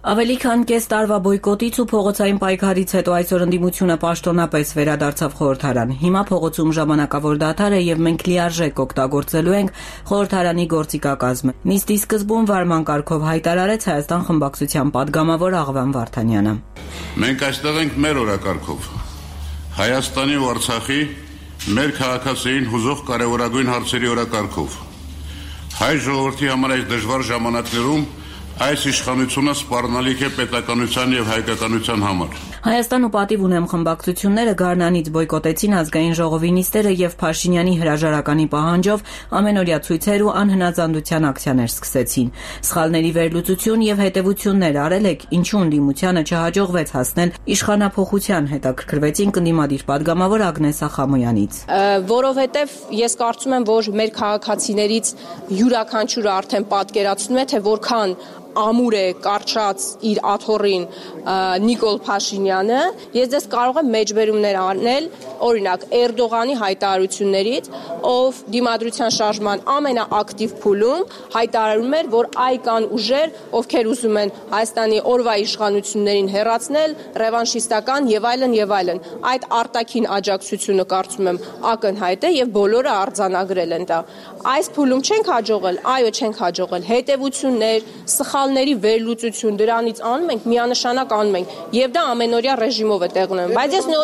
Ավելի քան կես տարվա բոյկոտից ու փողոցային պայքարից հետո այսօր ընդդիմությունը պաշտոնապես վերադարձավ խորհրդարան։ Հիմա փողոցում ժամանակավոր դադար է եւ մենք լիարժեք օգտագործելու ենք խորհրդարանի գործիքակազմը։ Նիստի սկզբում վարման կարգով հայտարարեց Հայաստան խմբակցության падգամավոր Աղվան Վարդանյանը։ Մենք այստեղ ենք մեր օրակարգով։ Հայաստանի ու Արցախի մեր քաղաքացիներին հուզող կարևորագույն հարցերի օրակարգով։ Հայ ժողովրդի համար այս դժվար ժամանակներում այս իշխանությունը սպառնալիք է պետականության եւ հայկականության համար։ Հայաստան ու պատիվ ունեմ խմբակցությունները Գարնանից բոյկոտեցին ազգային ժողովի նիստերը եւ Փաշինյանի հրաժարականի պահանջով ամենօրյա ցույցեր ու անհնազանդության ակցիաներ սկսեցին։ Սխալների վերլուծություն եւ հետեւություններ արել եք, ինչու ընդդիմությանը չհաջողվեց հասնել իշխանափոխության, հետաքրքրվեցին կնդիմադիր падգամավոր Ագնեսա Խամոյանից։ Որովհետեւ ես կարծում եմ, որ մեր քաղաքացիներից յուրաքանչյուրը արդեն պատկերացնում է, թե որքան ամուր է կարճած իր աթոռին Նիկոլ Փաշինյանը, ես դες կարող եմ մեջբերումներ անել, օրինակ Էրդողանի հայտարարություններից, ով դիմադրության շարժման ամենաակտիվ փուլում հայտարարում էր, որ այ կան ուժեր, ովքեր ուզում են Հայաստանի օրվա իշխանություններին հեռացնել, ռևանշիստական եւ այլն եւ այլն։ Այդ արտաքին աջակցությունը կարծում եմ ակնհայտ է եւ բոլորը արձանագրել են դա։ Այս փուլում չենք հաջողել, այո, չենք հաջողել։ Հետևություններ, սխալների վերլուծություն դրանից անում ենք, միանշանակ անում ենք եւ դա ամենօրյա ռեժիմով է տեղ ունենում։ Բայց ես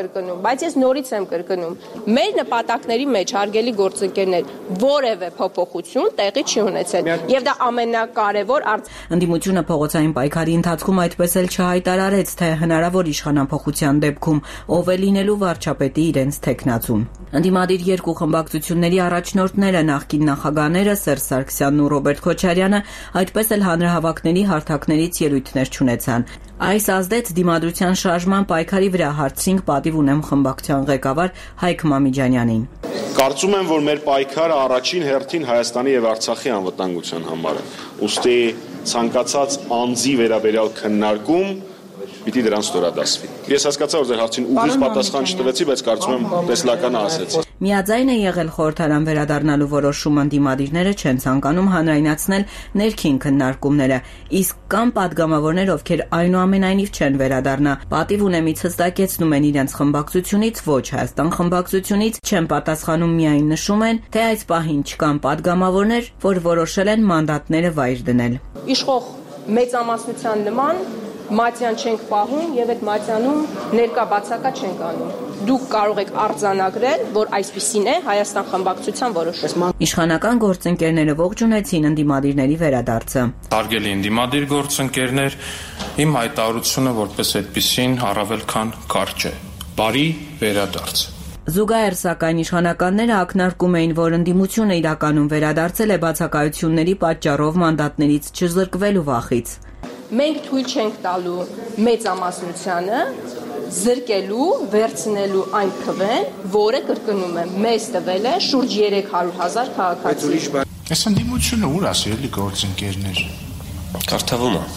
նորից եմ կրկնում, մեր նպատակների մեջ հարգելի գործընկերներ որևէ փոփոխություն տեղի չի ունեցել եւ դա ամենակարևոր Ընդդիմությունը փողոցային պայքարի ընթացքում այդպես էլ չհայտարարեց, թե հնարավոր իշխանափոխության դեպքում ով է լինելու վարչապետի իրենց թեկնածուն։ Ընդդիմադիր երկու խմբակցությունների առաջնորդները նախկին նախագահները Սերժ Սարգսյանն ու Ռոբերտ Քոչարյանը այդպես էլ հանրահավաքների հարթակներից ելույթներ չունեցան։ Այս ազդեց դիմադրության շարժման պայքարի վրա, հարցրինք պատիվ ունեմ խմբակցության ղեկավար Հայկ Մամիջանյանին։ Կարծում եմ, որ մեր պայքարը առաջին հերթին Հայաստանի եւ Արցախի անվտանգության համար է։ Ուստի ցանկացած անձի վերաբերյալ քննարկում պիտի դրան ստորադասվի։ Ես հասկացա, որ ձեր հարցին ուղիղ պատասխան չտվեցի, բայց կարծում եմ տեսլականը ասեցի։ Միաձայն է եղել խորհրդարան վերադառնալու որոշումը, ընդդիմադիրները չեն ցանկանում հանրայնացնել ներքին քննարկումները, իսկ կան падգամավորներ, ովքեր այնուամենայնիվ չեն վերադառնա։ Պատիվ ունեմից հստակեցնում են իրենց խմբակցությունից, ոչ Հայաստան խմբակցությունից, չեն պատասխանում, միայն նշում են, թե այս պահին չկան падգամավորներ, որ որոշել են մանդատները վայր դնել։ Իշխող մեծամասնության նման մատյան չենք պահում եւ այդ մատյանում ներկա բացակա չենք անում։ Դուք կարող եք արձանագրել, որ այսպիսին է Հայաստան խմբակցության որոշումը։ Իշխանական գործընկերները ողջունեցին ընդդիմադիրների վերադարձը։ Հարգելի ընդդիմադիր գործընկերներ, իմ հայտարարությունը որպես այդպիսին առավել քան կարճ է։ Բարի վերադարձ։ Զուգահեռ սակայն իշխանականները ակնարկում էին, որ ընդդիմությունը իրականում վերադարձել է բացակայությունների պատճառով մանդատներից չզրկվելու վախից։ Մենք թույլ չենք տալու մեծամասնությանը զրկելու, վերցնելու այն քվեն, որը կրկնում եմ, մեզ տվել է շուրջ 300,000 քաղաքացի։ Այս ընդդիմությունը ուր է, սիրելի գործընկերներ։ Կարդավում է։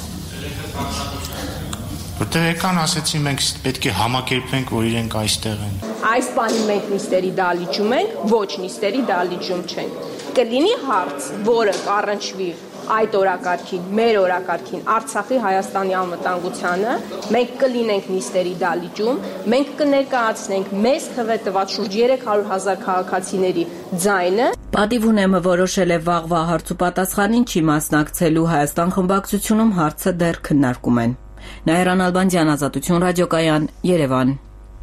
Որտեղ եկան ասեցին մենք պետք է համակերպվենք, որ իրենք այստեղ են։ Այս բանի մենք նիստերի դալիճում ենք, ոչ նիստերի դալիճում չենք։ Կլինի հարց, որը կառնչվի այդ օրակարգին, մեր օրակարգին, Արցախի Հայաստանի անվտանգությանը, մենք կլինենք նիստերի դալիճում, մենք կներկայացնենք մեզ քվե տված շուրջ 300,000 քաղաքացիների ձայնը։ Պատիվ ունեմը որոշել է վաղվա հարց ու պատասխանին չի մասնակցելու, Հայաստան խմբակցությունում հարցը դեռ քննարկում են։ Նայիրան Ալբանդյան, Ազատություն ռադիոկայան, Երևան։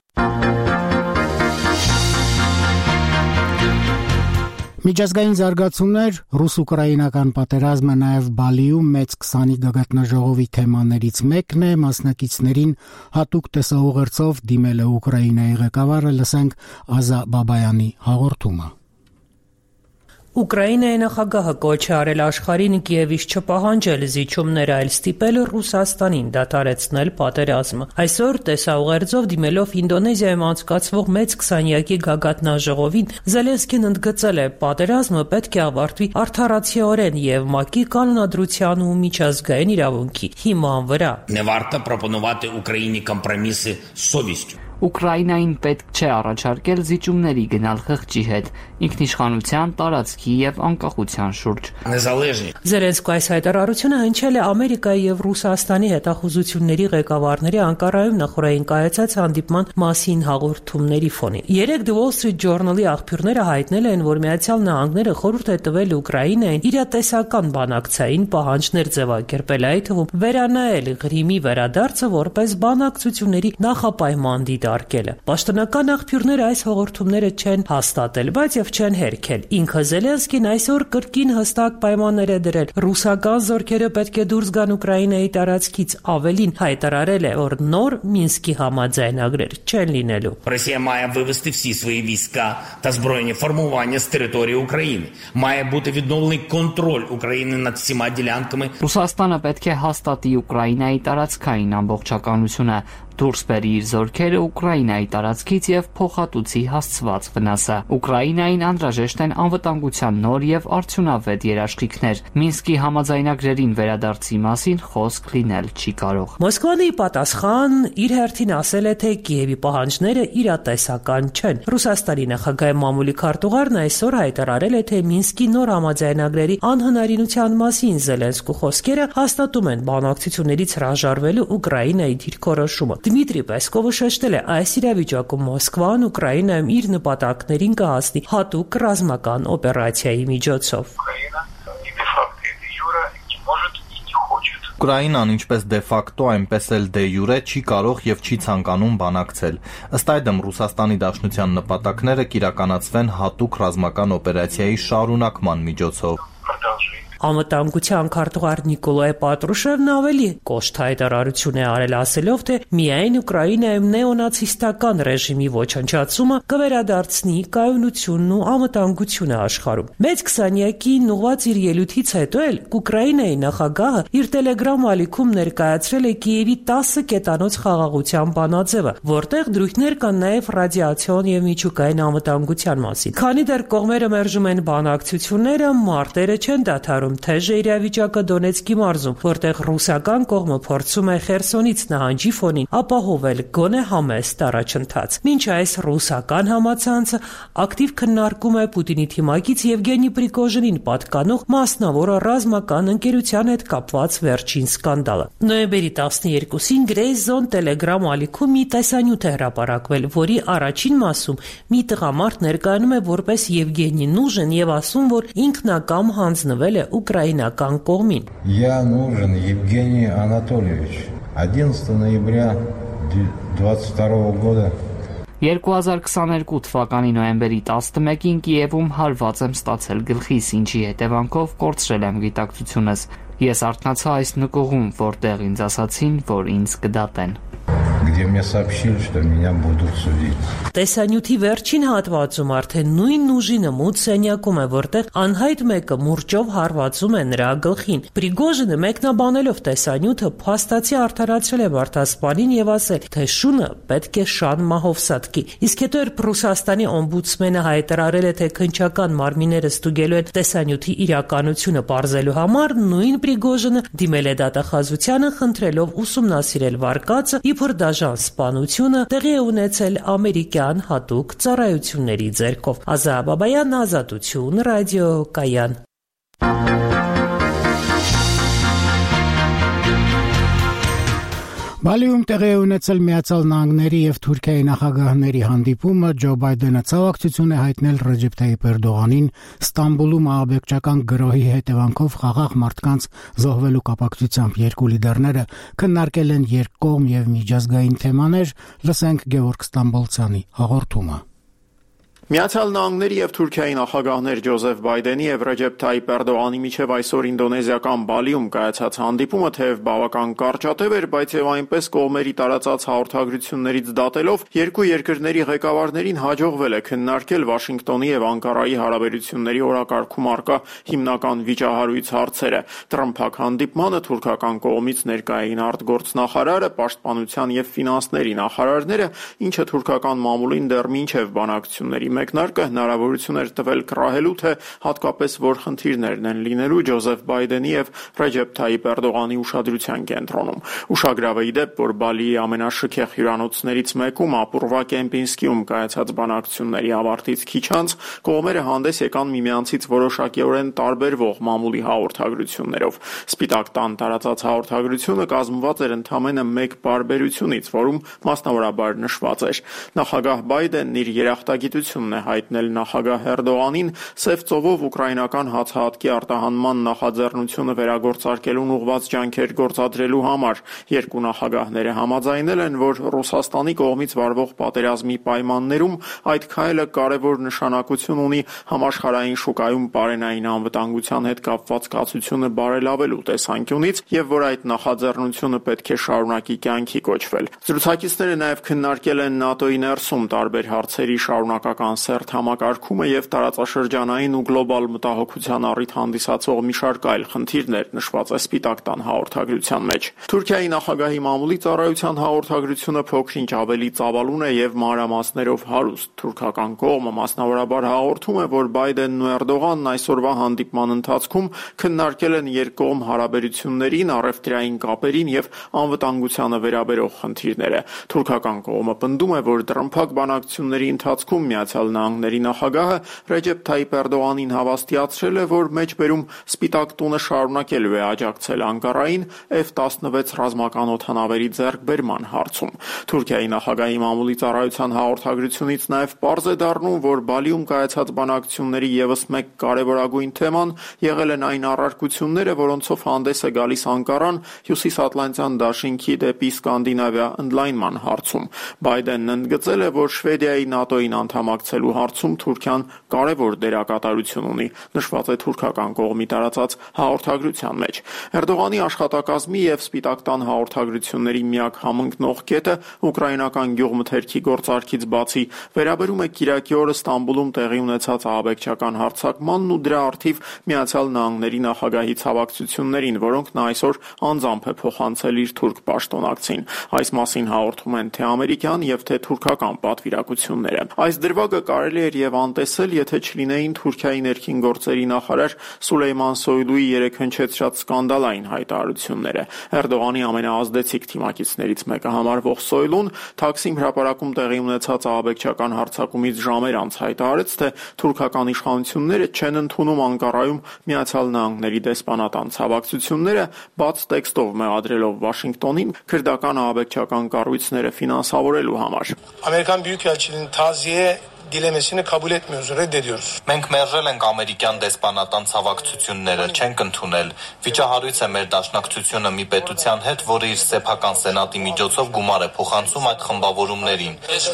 Միջազգային զարգացումներ, ռուս-ուկրաինական պատերազմը նաև Բալիում մեծ 20 գագաթնաժողովի թեմաներից մեկն է, մասնակիցներին հատուկ տեսաուղերձով դիմել է Ուկրաինայի ղեկավարը, լսենք Ազա Բաբայանի հաղորդումը։ Ուկրաինայի նախագահը կոչ է արել աշխարհին Կիևից չպահանջել զիջումներ, այլ ստիպել Ռուսաստանին դադարեցնել պատերազմը։ Այսօր տեսաուղերձով դիմելով Ինդոնեզիայում անցկացվող մեծ 20-յակի գագաթնաժողովին Զելենսկին ընդգծել է, պատերազմը պետք է ավարտվի արդարացիորեն եւ ՄԱԿ-ի կանոնադրության ու միջազգային իրավունքի հիման վրա։ Не варто пропонувати Україні компроміси з совістю. Ուկրաինային պետք չէ առաջարկել զիջումների գնալ խղճի հետ, ինքնիշխանության, տարածքի եւ անկախության շուրջ։ Զելենսկու այս հայտարարությունը հնչել է Ամերիկայի եւ Ռուսաստանի հետախուզությունների ղեկավարների Անկարայում նախորդային կայացած հանդիպման մասին հաղորդումների ֆոնին։ Երեկ The Wall Street Journal-ի աղբյուրները հայտնել են, որ Միացյալ Նահանգները խորհուրդ է տվել Ուկրաինային իրատեսական բանակցային պահանջներ ձևակերպել, այդ թվում վերանայել Ղրիմի վերադարձը որպես բանակցությունների նախապայման դիտարկելը։ Պաշտոնական աղբյուրները այս հաղորդումները չեն հաստատել, բայց եւ չեն հերքել։ Ինքը Զելենսկին այսօր կրկին հստակ պայմաններ է դրել։ Ռուսական զորքերը պետք է դուրս գան Ուկրաինայի տարածքից, ավելին հայտարարել է, որ нոր Մինսկի համաձայնագրեր չեն լինելու։ Росія має вивести всі свої війська та збройні формування з території України. Має бути відновлений контроль України над всіма ділянками. Ռուսաստանը պետք է հաստատի Ուկրաինայի տարածքային ամբողջականությունը, դուրս բերի իր զորքերը Ուկրաինայի տարածքից եւ փոխհատուցի հասցված վնասը։ Ուկրաինային անհրաժեշտ են անվտանգության նոր եւ արդյունավետ երաշխիքներ։ Մինսկի համաձայնագրերին վերադարձի մասին խոսք լինել չի կարող։ Մոսկվան ի պատասխան իր հերթին ասել է, թե Կիևի պահանջները իրատեսական չեն։ Ռուսաստանի նախագահի մամուլի քարտուղարն այսօր հայտարարել է, թե Մինսկի նոր համաձայնագրերի անհնարինության մասին Զելենսկու խոսքերը հաստատում են բանակցություններից հրաժարվելու Ուկրաինայի դիրքորոշումը։ Դմիտրի Պեսկովը շեշտել է, այս իրավիճակում Մոսկվան Ուկրաինայում իր նպատակներին կհասնի հատուկ ռազմական օպերացիայի միջոցով։ Ուկրաինան ինչպես դե ֆակտո, այնպես էլ դե յուրե չի կարող եւ չի ցանկանում բանակցել։ Ըստ այդմ Ռուսաստանի Դաշնության նպատակները կիրականացվեն հատուկ ռազմական օպերացիայի շարունակման միջոցով։ Անվտանգության քարտուղար Նիկոլայ Պատրուշևն ավելի կոշտ հայտարարություն է արել, ասելով, թե միայն Ուկրաինայում նեոնացիստական ռեժիմի ոչնչացումը կվերադարձնի կայունությունն ու անվտանգությունը աշխարհում։ Մեծ 20-յակին ուղղված իր ելույթից հետո էլ Ուկրաինայի նախագահը իր Telegram ալիքում ներկայացրել է Կիևի 10 կետանոց խաղաղության բանաձևը, որտեղ դրույթներ կան նաև ռադիացիոն եւ միջուկային անվտանգության մասին։ Քանի դեռ կողմերը մերժում են բանակցությունները, մարտերը չեն դադարում։ Թեժ է իրավիճակը Դոնեցկի մարզում, որտեղ ռուսական կողմը փորձում է Խերսոնից նահանջի ֆոնին ապահովել գոնե համեստ առաջընթաց։ Մինչ այս ռուսական համացանցը ակտիվ քննարկում է Պուտինի թիմակից Եվգենի Պրիգոժինին պատկանող մասնավոր ռազմական ընկերության հետ կապված վերջին սկանդալը։ Նոյեմբերի 12-ին Gray Zone Telegram ալիքում մի տեսանյութ է հրապարակվել, որի առաջին մասում մի տղամարդ ներկայանում է որպես Եվգենի Նուժին եւ ասում, որ ինքնակամ հանձնվել է Ուկրաինական կողմին։ Я нужен Евгений Анатольевич. 11 ноября 22 года 2022 թվականի նոյեմբերի 11-ին Կիևում հարված եմ ստացել գլխիս, ինչի հետևանքով կորցրել եմ գիտակցությունս։ Ես արթնացա այս նկուղում, որտեղ ինձ ասացին, որ ինձ կդատեն։ где мне сообщили, что меня будут судить. Տեսանյութի վերջին հատվածում արդեն նույն ուժինը մութ սենյակում է, որտեղ անհայտ մեկը մուրճով հարվածում է նրա գլխին։ Պրիգոժինը մեկնաբանելով տեսանյութը փաստացի արդարացրել է մարդասպանին եւ ասել, թե շունը պետք է շան մահով սատկի։ Իսկ հետո Ռուսաստանի օմբուդսմենը հայտարարել է, թե քննչական մարմինները ստուգելու են տեսանյութի իրականությունը պարզելու համար, նույն Պրիգոժինը դիմել է դատախազությանը, խնդրելով ուսումնասիրել վարկածը, իբր դաժան սպանությունը տեղի է ունեցել ամերիկյան հատուկ ծառայությունների ձեռքով։ Ազա Բաբայան, Ազատություն, ռադիո Կայան։ Բալիում տեղի է ունեցել Միացյալ Նահանգների եւ Թուրքիայի նախագահների հանդիպումը, Ջո Բայդենը ցավակցություն է հայտնել Ռեջեփ Թայիփ Էրդողանին Ստամբուլում ահաբեկչական գրոհի հետևանքով խաղաղ մարդկանց զոհվելու կապակցությամբ երկու լիդերները քննարկել են երկկողմ եւ միջազգային թեմաներ, լսենք Գևորգ Ստամբոլցյանի հաղորդումը։ Միացյալ Նահանգների եւ Թուրքիայի նախագահներ Ջոզեֆ Բայդենի եւ Ռեջեփ Թայիփ Էրդողանի միջև այսօր ինդոնեզիական Բալիում կայացած հանդիպումը թեև բավական կարճատև էր, բայց եւ այնպես կողմերի տարածած հաղորդագրություններից դատելով երկու երկրների ղեկավարներին հաջողվել է քննարկել Վաշինգտոնի եւ Անկարայի հարաբերությունների օրակարգում առկա հիմնական վիճահարույց հարցերը։ Տրամփակ հանդիպմանը թուրքական կողմից ներկայ էին արտգործնախարարը, պաշտպանության եւ ֆինանսների նախարարները, ինչը թուրքական մամուլին դեռ մինչեւ բանակցությունների մեկնարկը հնարավորություն էր տվել կռահելու, թե հատկապես որ խնդիրներն են լինելու Ջոզեֆ Բայդենի եւ Ռեջեփ Թայիփ Էրդողանի ուշադրության կենտրոնում։ Ուշագրավ է ի դեպ, որ Բալիի ամենաշքեղ հյուրանոցներից մեկում ապուրվա Կեմպինսկիում կայացած բանակցությունների ավարտից քիչ անց կողմերը հանդես եկան միմյանցից որոշակիորեն տարբերվող մամուլի հաղորդագրություններով։ Սպիտակ տան տարածած հաղորդագրությունը կազմված էր ընդամենը մեկ պարբերությունից, որում մասնավորաբար նշված էր. նախագահ Բայդենն իր երախտագիտությունն է հայտնել նախագահ Էրդողանին Սև ծովով ուկրաինական հացահատկի արտահանման նախաձեռնությունը վերագործարկելուն ուղղված ջանքեր գործադրելու համար։ Երկու նախագահները համաձայնել են, որ Ռուսաստանի կողմից վարվող պատերազմի պայմաններում այդ քայլը կարևոր նշանակություն ունի համաշխարհային շուկայում պարենային անվտանգության հետ կապված կացությունը բարելավելու տեսանկյունից եւ որ այդ նախաձեռնությունը պետք է շարունակի կյանքի կոչվել։ Զրուցակիցները նաեւ քննարկել են ՆԱՏՕ-ի ներսում տարբեր հարցերի շարունակական սերտ համակարգումը եւ տարածաշրջանային ու գլոբալ մտահոգության առիթ հանդիսացող մի շարք այլ խնդիրներ, նշված է Սպիտակ տան հաղորդագրության մեջ։ Թուրքիայի նախագահի մամուլի ծառայության հաղորդագրությունը փոքր-ինչ ավելի ծավալուն է եւ մանրամասներով հարուստ։ Թուրքական կողմը մասնավորաբար հաղորդում է, որ Բայդենն ու Էրդողանն այսօրվա հանդիպման ընթացքում քննարկել են երկկողմ հարաբերություններին, առևտրային կապերին եւ անվտանգությանը վերաբերող խնդիրները։ Թուրքական կողմը պնդում է, որ տրամփակ բանակցությունների ընթացքում Միացյալ Նահանգների նախագահը Ռեջեփ Թայիփ Էրդողանին հավաստիացրել է, որ մեջբերում Սպիտակ տունը շարունակելու է աջակցել Անկարային F-16 ռազմական օդանավերի ձեռքբերման հարցում։ Թուրքիայի նախագահի մամուլի ծառայության հաղորդագրությունից նաև պարզ է դառնում, որ Բալիում կայացած բանակցությունների ևս մեկ կարևորագույն թեման եղել են այն առարկությունները, որոնցով հանդես է գալիս Անկարան Հյուսիսատլանտյան դաշինքի դեպի Սկանդինավիա ընդլայնման հարցում։ Բայդենն ընդգծել է, որ Շվեդիայի ՆԱՏՕ-ին անդամակցելու հարցում Թուրքիան կարևոր դերակատարություն ունի, նշված է թուրքական կողմի տարածած հաղորդագրության մեջ։ Էրդողանի աշխատակազմի եւ Սպիտակ տան հաղորդագրությունների միակ համընկնող կետը ուկրաինական գյուղմթերքի գործարքից բացի վերաբերում է կիրակի օրը Ստամբուլում տեղի ունեցած ահաբեկչական հարձակմանն ու դրա առթիվ Միացյալ Նահանգների նախագահի ցավակցություններին, որոնք նա այսօր անձամբ է փոխանցել իր թուրք պաշտոնակցին։ Այս մասին հաղորդում են թե ամերիկյան եւ թե թուրքական պատվիրակությունները։ Այս դրվագը կարելի էր եւ անտեսել, եթե չլինեին Թուրքիայի ներքին գործերի նախարար Սուլեյման Սոյլուի երեք հնչեցրած սկանդալային հայտարարությունները։ Էրդողանի ամենաազդեցիկ թիմակիցներից մեկը համարվող Սոյլուն Թաքսիմ հրապարակում տեղի ունեցած ահաբեկչական հարձակումից ժամեր անց հայտարարեց, թե թուրքական իշխանությունները չեն ընդունում Անկարայում Միացյալ Նահանգների դեսպանատան ցավակցությունները, բաց տեքստով մեղադրելով Վաշինգտոնին քրդական ահաբեկչական կառույցները ֆինանսավորելու համար։ Amerikan Büyükelçiliğinin taziye dilemesini kabul etmiyoruz, reddediyoruz. Մենք մերժել ենք ամերիկյան դեսպանատան ցավակցությունները, չենք ընդունել։ Վիճահարույց է մեր դաշնակցությունը մի պետության հետ, որը իր սեփական սենատի միջոցով գումար է փոխանցում այդ խմբավորումներին։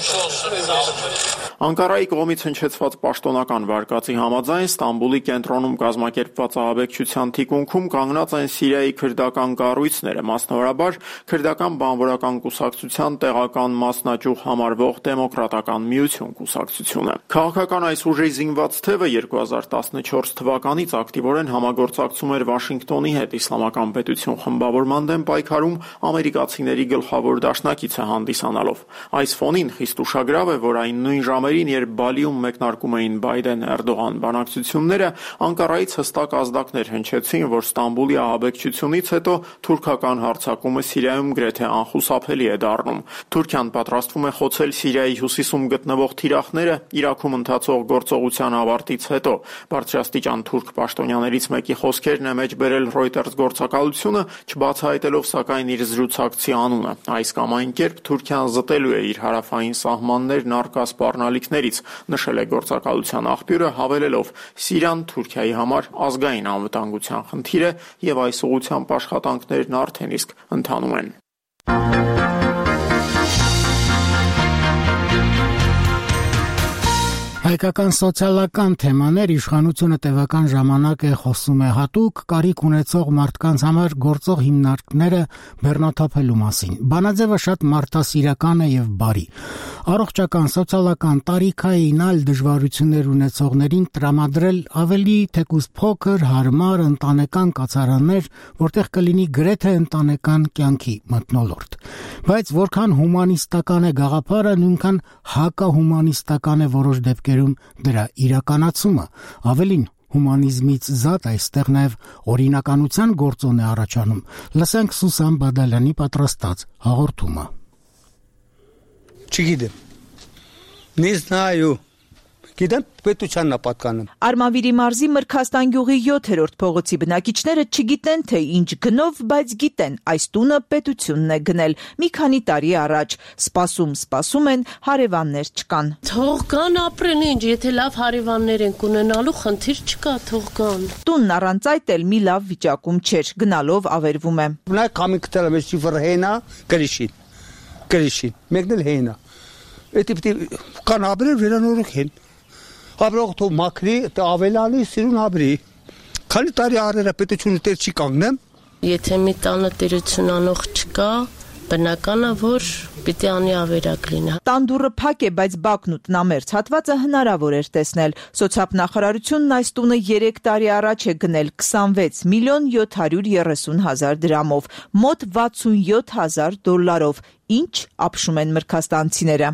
Անկարայի կողմից հնչեցված պաշտոնական վարկածի համաձայն Ստամբուլի կենտրոնում կազմակերպված ահաբեկչության թիկունքում կանգնած են Սիրիայի քրդական կառույցները, մասնավորաբար քրդական բանվորական կուսակցության տեղական մասնաճյուղ համարվող Դեմոկրատական միություն կուսակցությունը։ Քաղաքական այս ուժի զինված թևը 2014 թվականից ակտիվորեն համագործակցում էր Վաշինգտոնի հետ իսլամական պետություն խմբավորման դեմ պայքարում ամերիկացիների գլխավոր դաշնակիցը հանդիսանալով։ Այս ֆոնին խիստ ուշագրավ է, որ այն նույն ժամերին, երբ Բալիում մեկնարկում էին Բայդեն-Էրդողան բանակցությունները, Անկարայից հստակ ազդակներ հնչեցին, որ Ստամբուլի ահաբեկչությունից հետո թուրքական հարձակումը Սիրիայում գրեթե անխուսափելի է դառնում։ Թուրքիան պատրաստվում է խոցել Սիրիայի հյուսիսում գտնվող թիրախները Իրաքում ընթացող գործողության ավարտից հետո։ Բարձրաստիճան թուրք պաշտոնյաներից մեկի խոսքերն է մեջբերել Reuters գործակալությունը, չբացահայտելով սակայն իր զրուցակցի անունը։ Այս կամ այն կերպ Թուրքիան զտելու է իր հարավային սահմաններն առկա սպառնալիքներից, նշել է գործակալության աղբյուրը, հավելելով. Սիրիան Թուրքիայի համար ազգային անվտանգության խնդիր է եւ այս ուղղությամբ աշխատանքներն արդեն իսկ ընթանում են։ Հայկական սոցիալական թեմաներ իշխանությունը տևական ժամանակ է խոսում է հատուկ կարիք ունեցող մարդկանց համար գործող հիմնարկները բեռնաթափելու մասին։ Բանաձևը շատ մարդասիրական է եւ բարի։ Առողջական, սոցիալական, տարիքային այլ դժվարություններ ունեցողներին տրամադրել ավելի թեկուզ փոքր, հարմար ընտանեկան կացարաններ, որտեղ կլինի գրեթե ընտանեկան կյանքի մթնոլորտ։ Բայց որքան հումանիստական է գաղափարը, նույնքան հակահումանիստական է որոշ դեպքերում դեպքերում դրա իրականացումը, ավելին հումանիզմից զատ այստեղ նաև օրինականության գործոն է առաջանում։ Լսենք Սուսան Բադալյանի պատրաստած հաղորդումը։ Չգիտեմ։ Նիզնայու Գիտեմ, պետությանն է պատկանում։ Արմավիրի մարզի Մրգաստան գյուղի 7-րդ փողոցի բնակիչները չգիտեն, թե ինչ գնով, բայց գիտեն, այս տունը պետությունն է գնել մի քանի տարի առաջ։ Սպասում են, հարևաններ չկան։ Թող գան ապրեն ինչ, եթե լավ հարևաններ են ունենալու, խնդիր չկա, թող գան։ Տունն առանց այդ էլ մի լավ վիճակում չէր, գնալով ավերվում է։ Մնայք կամի կտել եմ, ես շիվր հենա, կրիշին, մեկն էլ հենա։ Էդի պիտի կան ապրել վերանորոգ հեն։ Ապրող թող մաքրի, ավելանի սիրուն ապրի։ Քանի տարի առերը պետությունը տեր չի կանգնեմ։ Եթե մի տանը տերություն անող չկա, բնական է, որ պիտի անի ավերակ լինի։ Տան դուռը փակ է, բայց բակն ու տնամերձ հատվածը հնարավոր էր տեսնել։ Սոցիալնախարարությունն այս տունը 3 տարի առաջ է գնել 26 միլիոն 730 հազար դրամով, մոտ 67,000 դոլարով։ Ինչ ապշում են մրգաստանցիները։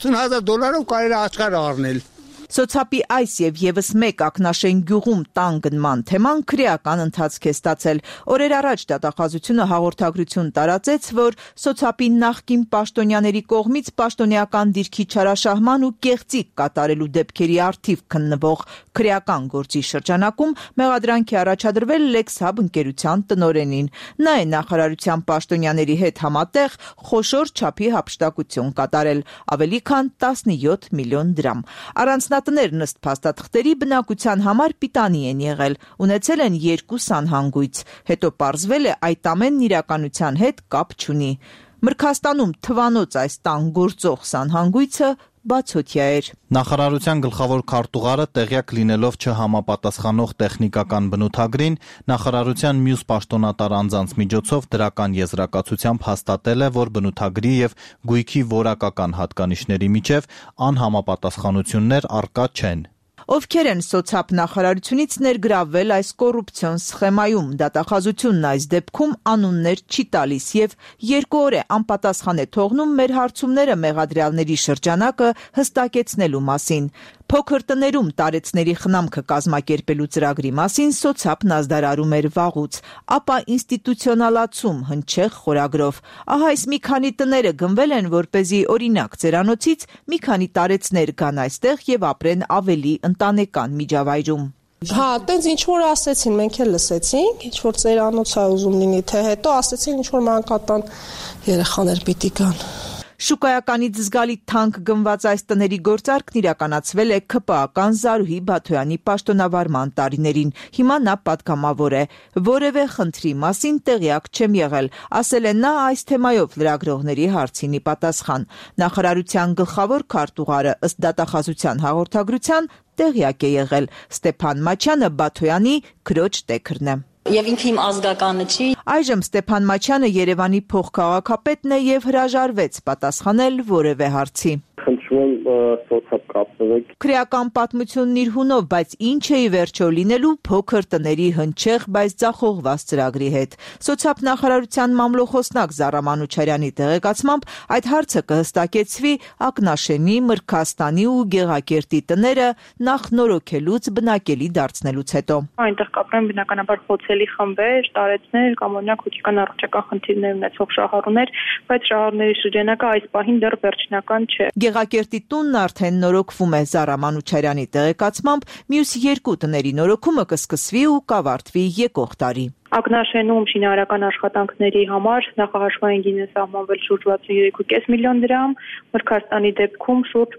60,000 կարելի է աշխարհ առնել։ Սոցիապի այս եւ եւս մեկ Ակնաշեն գյուղում տան գնման թեման քրեական ընթացք է ստացել։ Օրեր առաջ դատախազությունը հաղորդագրություն տարածեց, որ սոցիապի նախկին պաշտոնյաների կողմից պաշտոնեական դիրքի չարաշահման ու կեղծիք կատարելու դեպքերի արդիվ քննվող քրեական գործի շրջանակում մեղադրանք է առաջադրվել Lexhub ընկերության տնօրենին։ Նա է նախարարության պաշտոնյաների հետ համատեղ խոշոր չափի հափշտակություն կատարել, ավելի քան 17 միլիոն դրամ։ Տներն ըստ փաստաթղթերի բնակության համար պիտանի են եղել, ունեցել են 2 սանհանգույց, հետո պարզվել է այդ ամենն իրականության հետ կապ չունի։ Մրգաստանում թվանոց այս տան գործող սանհանգույցը բացօթյա էր։ Նախարարության գլխավոր քարտուղարը տեղյակ լինելով չհամապատասխանող տեխնիկական բնութագրին, նախարարության մյուս պաշտոնատար անձանց միջոցով դրական եզրակացությամբ հաստատել է, որ բնութագրի եւ գույքի որակական հատկանիշների միջև անհամապատասխանություններ առկա չեն։ Ովքեր են սոցիապ նախարարությունից ներգրավվել այս կոռուպցիոն սխեմայում, դատախազությունն այս դեպքում անուններ չի տալիս եւ 2 օր է անպատասխան է թողնում մեր հարցումները մեղադրյալների շրջանակը հստակեցնելու մասին։ Փոքր տներում տարեցների խնամքը կազմակերպելու ծրագրի մասին սոցիապն ազդարարում էր վաղուց, ապա ինստիտուցիոնալացում հնչեղ խորագրով։ Ահա այս մի քանի տները գնվել են, որպեսզի օրինակ ծերանոցից մի քանի տարեցներ գան այստեղ եւ ապրեն ավելի ընտանեկան միջավայրում։ Հա, տենց ինչ որ ասեցին, մենք էլ լսեցինք, ինչ որ ծերանոց է ուզում լինի, թե հետո ասեցին ինչ որ մանկատան երեխաներ պիտի գան։ Շուկայականից զգալի թանկ գնված այս տների գործարքն իրականացվել է ՔՊԱ-ական Զարուհի Բաթոյանի պաշտոնավարման տարիներին։ Հիմա նա պատգամավոր է։ Որևէ խնդրի մասին տեղյակ չեմ եղել, ասել է նա այս թեմայով լրագրողների հարցինի պատասխան։ Նախարարության գլխավոր քարտուղարը ըստ դատախազության հաղորդագրության տեղյակ է եղել։ Ստեփան Մաչյանը Բաթոյանի քրոջ տեքրն է։ Եվ ինքը իմ ազգականը չի։ Այժմ Ստեփան Մաչյանը Երևանի փոխքաղաքապետն է եւ հրաժարվեց պատասխանել որևէ հարցի։ Խնդրում սոցիապ կապնվեք։ Քրեական պատմությունն իր հունով, բայց ինչ է ի վերջո լինելու փոքր տների հնչեղ, բայց ձախողված ծրագրի հետ։ Սոցիապ նախարարության մամլոխոսնակ Զառա Մանուչարյանի տեղեկացմամբ այդ հարցը կհստակեցվի Ակնաշենի, Մրգաստանի ու Գեղակերտի տները նախ նորոգելուց բնակելի դարձնելուց հետո։ Այնտեղ կապրեն բնականաբար խոցելի խմբեր, տարեցներ կամ օրինակ հոգեկան առողջական խնդիրներ ունեցող շահառուներ, բայց շահառուների շրջանակը այս պահին դեռ վերջնական չէ։ Գեղակերտի տունն արդեն նորոգվում է Զառա Մանուչարյանի տեղեկացմամբ, մյուս 2 տների նորոգումը կսկսվի ու կավարտվի եկող տարի։ Ակնաշենում շինարարական աշխատանքների համար նախահաշվային գին է սահմանվել շուրջ 63.5 միլիոն դրամ, Մրգաստանի դեպքում շուրջ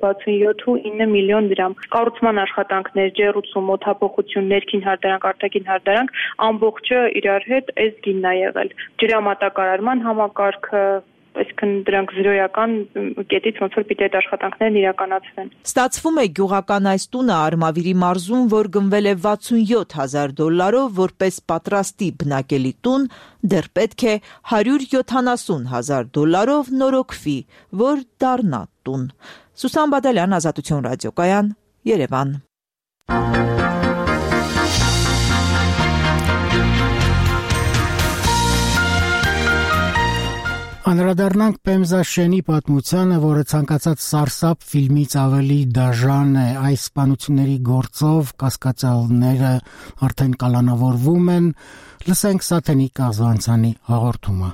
67.9 միլիոն դրամ։ Կառուցման աշխատանքներ, ջեռուցում, օդափոխություն, ներքին հարդարանք, արտաքին հարդարանք, ամբողջը իրար հետ այս գինն է եղել։ Ջրամատակարարման համակարգը, այսինքն դրանք զրոյական կետից ոնց որ պիտի այդ աշխատանքներն իրականացվեն։ Ստացվում է գյուղական այս տունը Արմավիրի մարզում, որ գնվել է $67,000 որպես պատրաստի բնակելի տուն, դեռ պետք է $170,000 նորոգվի, որ դառնա տուն։ Սուսան Բադալյան, Ազատություն ռադիոկայան, Երևան։ Անդրադառնանք Պեմզաշենի պատմությանը, որը ցանկացած սարսափ ֆիլմից ավելի դաժան է։ Այս սպանությունների գործով կասկածյալները արդեն կալանավորվում են։ Լսենք Սաթենիկ Կազանցյանի հաղորդումը։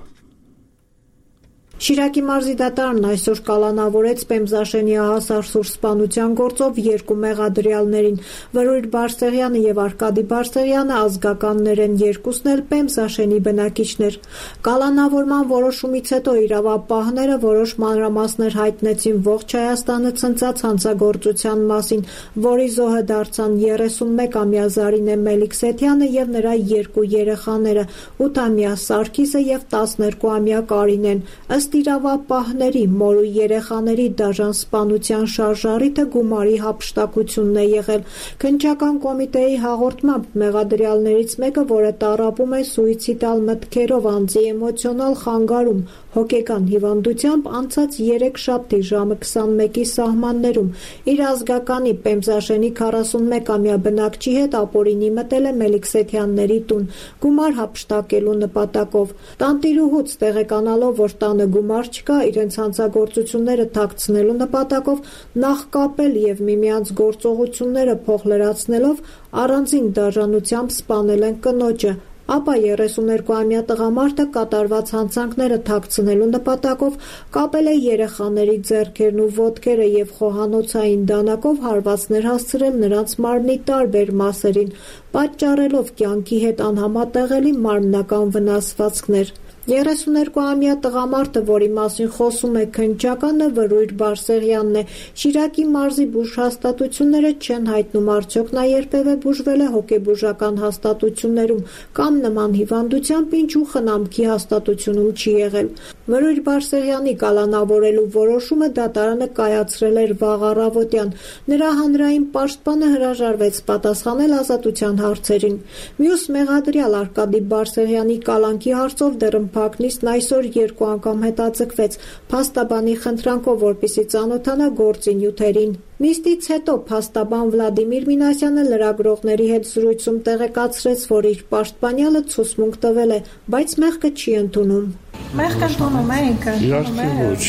Շիրակի մարզի դատարանն այսօր կալանավորեց Պեմզաշենի ահասարսուր սպանության գործով երկու մեղադրյալներին։ Վրույր Բարսեղյանը եւ Արկադի Բարսեղյանը ազգականներ են, երկուսն էլ Պեմզաշենի բնակիչներ։ Կալանավորման որոշումից հետո իրավապահները որոշ մանրամասներ հայտնեցին ողջ Հայաստանը ցնցած հանցագործության մասին, որի զոհը դարձան 31-ամյա Զարինե Մելիքսեթյանը եւ նրա երկու երեխաները՝ 8-ամյա Սարգիսը եւ 12-ամյա Կարինեն։ Ըստ իրավապահների, մոր ու երեխաների դաժան սպանության շարժառիթը գումարի հափշտակությունն է եղել։ Քննչական կոմիտեի հաղորդմամբ մեղադրյալներից մեկը, որը տառապում է սուիցիդալ մտքերով, անձի էմոցիոնալ խանգարում, հոգեկան հիվանդությամբ, անցած 3 շաբթի ժամը 21-ի սահմաններում իր ազգականի Պեմզաշենի 41-ամյա բնակչի հետ ապօրինի մտել է Մելիքսեթյանների տուն գումար հափշտակելու նպատակով։ Տանտիրուհուց տեղեկանալով, որ տանը գումար չկա, իրենց հանցագործությունները թաքցնելու նպատակով նախ կապել եւ միմյանց գործողությունները փոխլրացնելով առանձին դաժանությամբ սպանել են կնոջը։ Ապա 32-ամյա տղամարդը կատարված հանցանքները թաքցնելու նպատակով կապել է երեխաների ձեռքերն ու ոտքերը եւ խոհանոցային դանակով հարվածներ հասցրել նրանց մարմնի տարբեր մասերին, պատճառելով կյանքի հետ անհամատեղելի մարմնական վնասվածքներ։ 32-ամյա տղամարդը, որի մասին խոսում է քննչականը, Վրույր Բարսեղյանն է։ Շիրակի մարզի բուժհաստատությունները չեն հայտնում արդյոք նա երբևէ բուժվել է հոգեբուժական հաստատություններում կամ նման հիվանդությամբ, ինչու խնամքի հաստատությունում չի եղել։ Վրույր Բարսեղյանի կալանավորելու որոշումը դատարանը կայացրել էր վաղ առավոտյան։ Նրա հանրային պաշտպանը հրաժարվեց պատասխանել ազատության հարցերին։ Մյուս մեղադրյալ Արկադի Բարսեղյանի կալանքի հարցով դեռ Փակնիստն այսօր 2 անգամ հետաձգվեց փաստաբանի խնդրանքով, որպեսզի ծանոթանա գործի նյութերին։ Նիստից հետո փաստաբան Վլադիմիր Մինասյանը լրագրողների հետ զրույցում տեղեկացրեց, որ իր պաշտպանյալը ցուցմունք տվել է, բայց մեղքը չի ընդունում։ Մեղքը ընդունում է ինքը։ Իհարկե ոչ,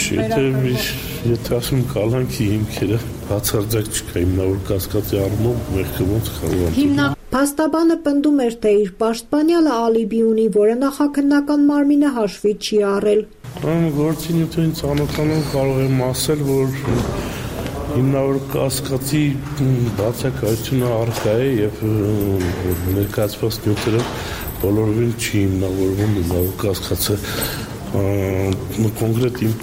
եթե ասում կալանքի հիմքերը բացարձակ չկա, հիմնավոր կասկածի առումով մեղքը ոնց կարող է։ Փաստաբանը պնդում էր, թե իր պաշտպանյալը ալիբի ունի, որը նախաքննական մարմինը հաշվի չի առել։ Գործի նյութերին ծանոթանալով կարող եմ ասել, որ հիմնավոր կասկածի բացակայությունը առկա է եւ ներկայացված նյութերը բոլորովին չի հիմնավորվում հիմնավոր կասկածը կոնկրետ իմ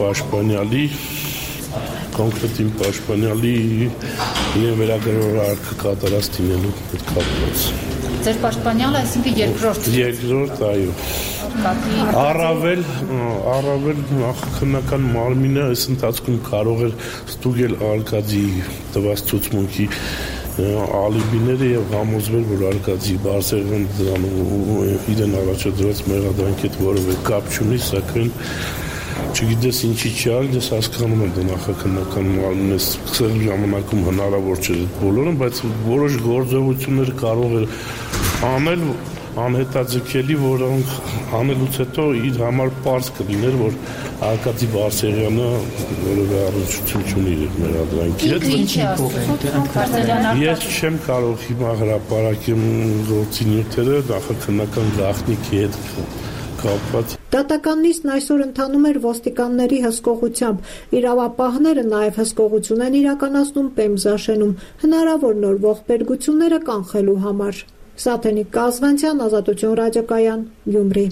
պաշտպանյալի իրեն վերագրող արկը կատարած դինելու հետ կապված։ Ձեր պաշտպանյալը, այսինքն երկրորդ, այո։ Առավել նախաքննական մարմինը այս ընթացքում կարող էր ստուգել Արկադի տված ցուցմունքի ալիբիները եւ համոզվել, որ Արկադի Բարսեղյանը իրեն առաջադրած մեղադրանքի հետ որևէ կապ չունի, սակայն չգիտես ինչի չի արել, ես հասկանում եմ, դա նախաքննական մարմինը սկսել ժամանակում հնարավոր չէր բոլորը, բայց որոշ գործողություններ կարող էր անել անհետաձգելի, որոնք անելուց հետո իր համար պարզ կլիներ, որ Արկադի Բարսեղյանը որևէ առնչություն չունի իր մեղադրանքի հետ։ Ես չեմ կարող հիմա հրապարակեմ գործի նյութերը նախաքննական գաղտնիքի հետ կապված։ Դատական նիստն այսօր ընթանում էր ոստիկանների հսկողությամբ։ Իրավապահները նաև հսկողություն են իրականացնում Պեմզաշենում հնարավոր նոր ողբերգությունները կանխելու համար։ Սաթենիկ Կազվանցյան, Ազատություն ռադիոկայան, Գյումրի։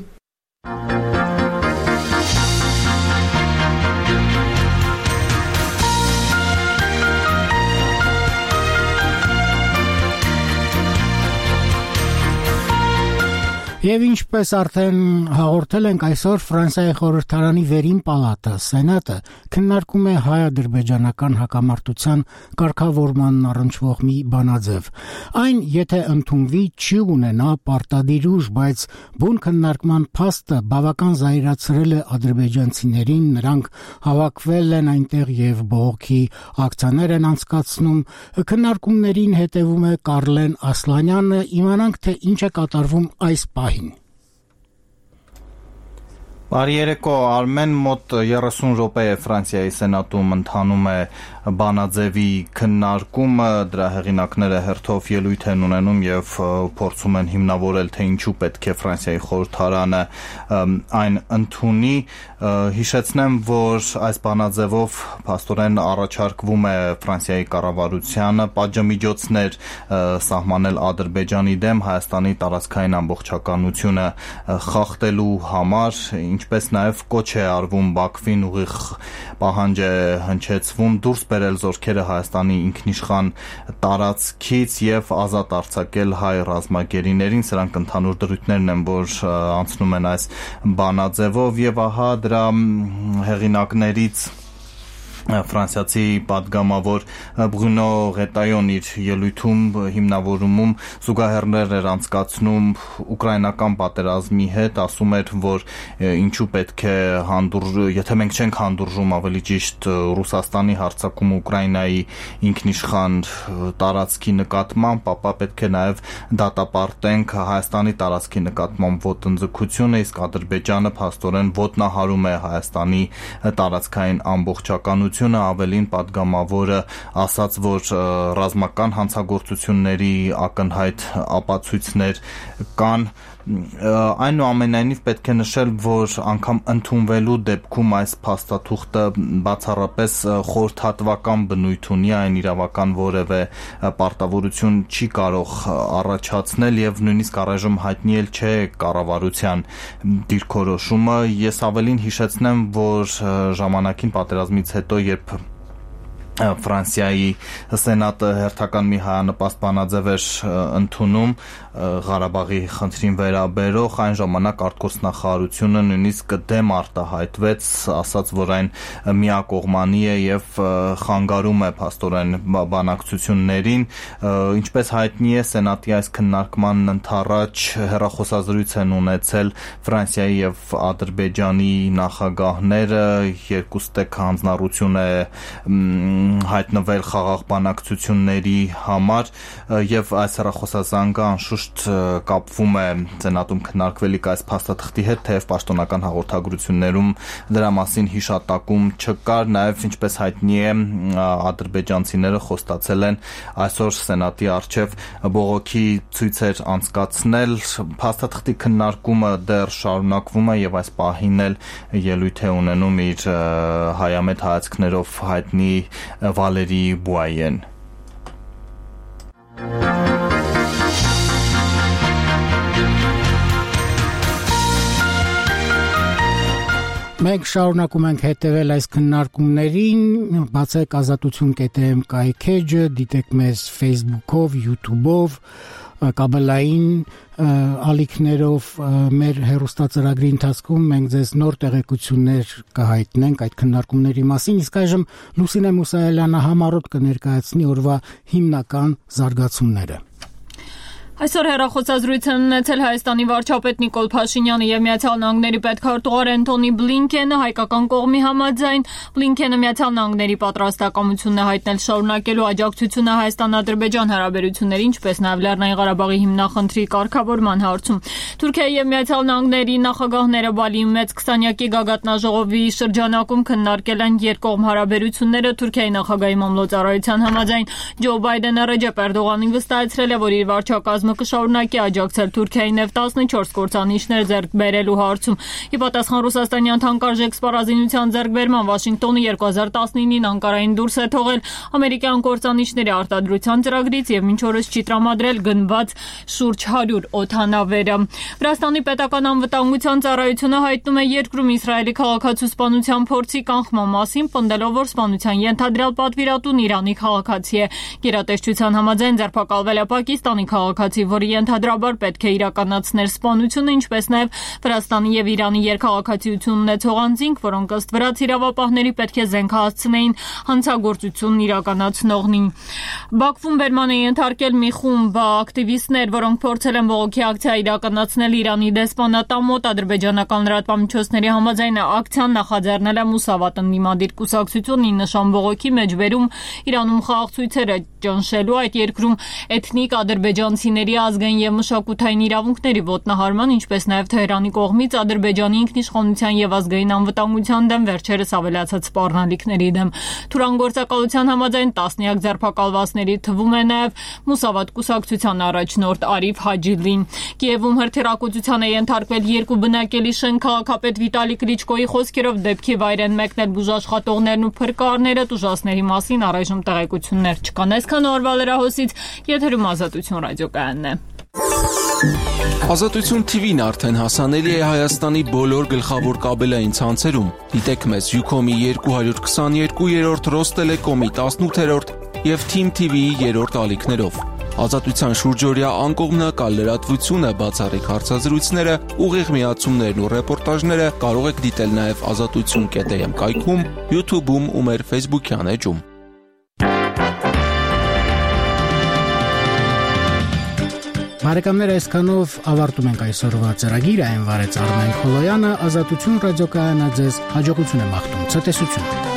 Եվ ինչպես արդեն հաղորդել ենք, այսօր Ֆրանսիայի խորհրդարանի վերին պալատը, Սենատը, քննարկում է հայ-ադրբեջանական հակամարտության կարգավորմանն առնչվող մի բանաձև։ Այն, եթե ընդունվի, չի ունենա պարտադիր ուժ, բայց բուն քննարկման փաստը բավական զայրացրել է ադրբեջանցիներին, նրանք հավաքվել են այնտեղ եւ բողոքի ակցիաներ են անցկացնում։ Քննարկումներին հետևում է Կարլեն Ասլանյանը, իմանանք, թե ինչ է կատարվում այս պահին։ Բարի երեկո, Արմեն, մոտ 30 րոպե է Ֆրանսիայի Սենատում ընթանում է բանաձևի քննարկումը, դրա հեղինակները հերթով ելույթ են ունենում եւ փորձում են հիմնավորել, թե ինչու պետք է Ֆրանսիայի խորհրդարանը այն ընդունի։ Հիշեցնեմ, որ այս բանաձևով փաստորեն առաջարկվում է Ֆրանսիայի կառավարությանը պատժամիջոցներ սահմանել Ադրբեջանի դեմ Հայաստանի տարածքային ամբողջականությունը խախտելու համար, ինչպես նաև կոչ է արվում Բաքվին, ուղիղ պահանջ է հնչեցվում դուրս բերել զորքերը Հայաստանի ինքնիշխան տարածքից եւ ազատ արձակել հայ ռազմագերիներին, սրանք ընդհանուր դրույթներն են, որ անցնում են այս բանաձևով եւ ահա դրա հեղինակներից Ֆրանսիացի պատգամավոր Բրունո Ղետայոն իր ելույթում հիմնավորումում զուգահեռներ էր անցկացնում ուկրաինական պատերազմի հետ, ասում էր, որ ինչու պետք է եթե մենք չենք հանդուրժում ավելի ճիշտ Ռուսաստանի հարձակումը Ուկրաինայի ինքնիշխան տարածքի նկատմամբ, ապա պետք է նաև դատապարտենք Հայաստանի տարածքի նկատմամբ ոտնձգությունը, իսկ Ադրբեջանը փաստորեն ոտնահարում է Հայաստանի տարածքային ամբողջականությունը, ավելին պատգամավորը ասաց, որ ռազմական հանցագործությունների ակնհայտ ապացույցներ կան։ Այնուամենայնիվ պետք է նշել, որ անգամ ընդունվելու դեպքում այս փաստաթուղթը բացառապես խորհրդատվական բնույթ ունի, այն իրավական որևէ պարտավորություն չի կարող առաջացնել եւ նույնիսկ առայժմ հայտնի էլ չէ կառավարության դիրքորոշումը։ Ես ավելին հիշեցնեմ, որ ժամանակին պատերազմից հետո, երբ Ֆրանսիայի Սենատը հերթական մի հայանպաստ բանաձև էր ընդունում Ղարաբաղի խնդրին վերաբերող, այն ժամանակ արտգործնախարարությունը նույնիսկ դեմ արտահայտվեց, ասաց, որ այն միակողմանի է եւ խանգարում է փաստորեն բանակցություններին։ Ինչպես հայտնի է, Սենատի այս քննարկման ընթառաջ հեռախոսազրույց են ունեցել Ֆրանսիայի եւ Ադրբեջանի նախագահները, երկուստեք հանձնառություն է հայտնվել խաղաղ բանակցությունների համար եւ այս հեռախոսազանգը անշուշտ կապվում է Սենատում քննարկվելիք այս փաստաթղթի հետ, թեև պաշտոնական հաղորդագրություններում դրա մասին հիշատակում չկար, նաեւ ինչպես հայտնի է ադրբեջանցիները խոստացել են այսօր Սենատի առջև բողոքի ցույցեր անցկացնել, փաստաթղթի քննարկումը դեռ շարունակվում է եւ այս պահին էլ ելույթ է ունենում իր հայամետ հայացքներով հայտնի Վալերի Բուայեն։ Մենք շարունակում ենք հետևել այս քննարկումներին, բացեք azatutun.am կայքեջը, դիտեք մեզ Facebook-ով, YouTube-ով, կաբելային ալիքներով մեր հեռուստածրագրի ընթացքում մենք ձեզ նոր տեղեկություններ կհայտնենք այդ քննարկումների մասին, իսկ այժմ Լուսինե Մուսայելյանը համառոտ կներկայացնի օրվա հիմնական զարգացումները։ Այսօր հեռախոսազրույց են ունեցել Հայաստանի վարչապետ Նիկոլ Փաշինյանը եւ Միացյալ Նահանգների պետքարտուղար Անտոնի Բլինքենը, հայկական կողմի համաձայն Բլինքենը Միացյալ Նահանգների պատրաստակամությունն է հայտնել շարունակելու աջակցությունը Հայաստան-Ադրբեջան հարաբերությունների, ինչպես նաեւ Լեռնային Ղարաբաղի հիմնախնդրի կարգավորման հարցում։ Թուրքիայի եւ Միացյալ Նահանգների նախագահները Բալիում մեծ 20-յակի գագաթնաժողովի շրջանակում քննարկել են երկկողմ հարաբերությունները։ Թուրքիայի նախագահի մամլոյցարայության համաձայն Ջո Բայդենը Ռեջեփ Էրդողանին վստահեցրել է, որ իր վարչակազմը կշարունակի աջակցել Թուրքիային եւ 14 կործանիչներ ձեռք բերելու հարցում։ Ի պատասխան ռուսաստանյան թանկարժեք սպառազինության ձեռքբերման Վաշինգտոնը 2019-ին Անկարային դուրս է թողել ամերիկյան կործանիչների արտադրության ծրագրից եւ մինչ օրս չի տրամադրել գնված շուրջ 100 օդանավերը։ Վրաստանի պետական անվտանգության ծառայությունը հայտնում է երկրում Իսրայելի քաղաքացու սպանության փորձի կանխման մասին, պնդելով, որ սպանության ենթադրյալ պատվիրատուն Իրանի քաղաքացի է։ Գերատեսչության համաձայն ձերբակալվել է Պակիստանի քաղաքացի, որը ենթադրաբար պետք է իրականացներ սպանությունը, ինչպես նաև Վրաստանի եւ Իրանի երկխաղացիություն ունեցող անձինք, որոնք ըստ վրաց իրավապահների պետք է զենք հասցնեին հանցագործությունն իրականացնողին։ Բաքվում բերման է ենթարկել մի խումբ ակտիվիստներ, որոնք փորձել են բողոքի ակցիա իրականացնել Իրանի դեսպանատան մոտ։ Ադրբեջանական լրատվամիջոցների համաձայն ակցիան նախաձեռնել է Մուսավատ ընդդիմադիր կուսակցությունն ի նշան բողոքի մեջբերում Իրանում խաղաղ ցույցերը ճնշելու, այդ երկրում էթնիկ ադրբեջանցիների ադրբեջանցիների ազգային եւ մշակութային իրավունքների ոտնահարման, ինչպես նաեւ Թեհրանի կողմից Ադրբեջանի ինքնիշխանության եւ ազգային անվտանգության դեմ վերջերս ավելացած սպառնալիքների դեմ։ Թուրանգործակալության համաձայն տասնյակ ձերբակալվածների թվում է նաեւ Մուսավատ կուսակցության առաջնորդ Արիֆ Հաջիլին։ Կիևում հրթիռակոծության է ենթարկվել երկու բնակելի շենք, քաղաքապետ Վիտալի Կլիչկոյի խոսքերով դեպքի վայր են մեկնել բուժաշխատողներն ու փրկարները, տուժածների մասին առայժմ տեղեկություններ չկան։ Այսքան օրվա լրահոսից եթերում Ազատություն ռադիոկայանն է։ Ազատություն TV-ն արդեն հասանելի է Հայաստանի բոլոր գլխավոր կաբելային ցանցերում։ Դիտեք մեզ Ucom-ի 222-րդ, Ռոստելեկոմի 18-րդ եւ Team TV-ի 3-րդ ալիքներով։ Ազատության շուրջօրյա անկողմնակալ լրատվությունը, բացառիկ հարցազրույցները, ուղիղ միացումներն ու ռեպորտաժները կարող եք դիտել նաեւ azatutsun.am կայքում, YouTube-ում ու մեր Facebook-յան էջում։ Բարեկամներ, այսքանով ավարտում ենք այսօրվա ծրագիրը, այն վարեց Արմեն Խոլոյանը, Ազատություն ռադիոկայանը ձեզ հաջողություն է մաղթում, ցտեսություն։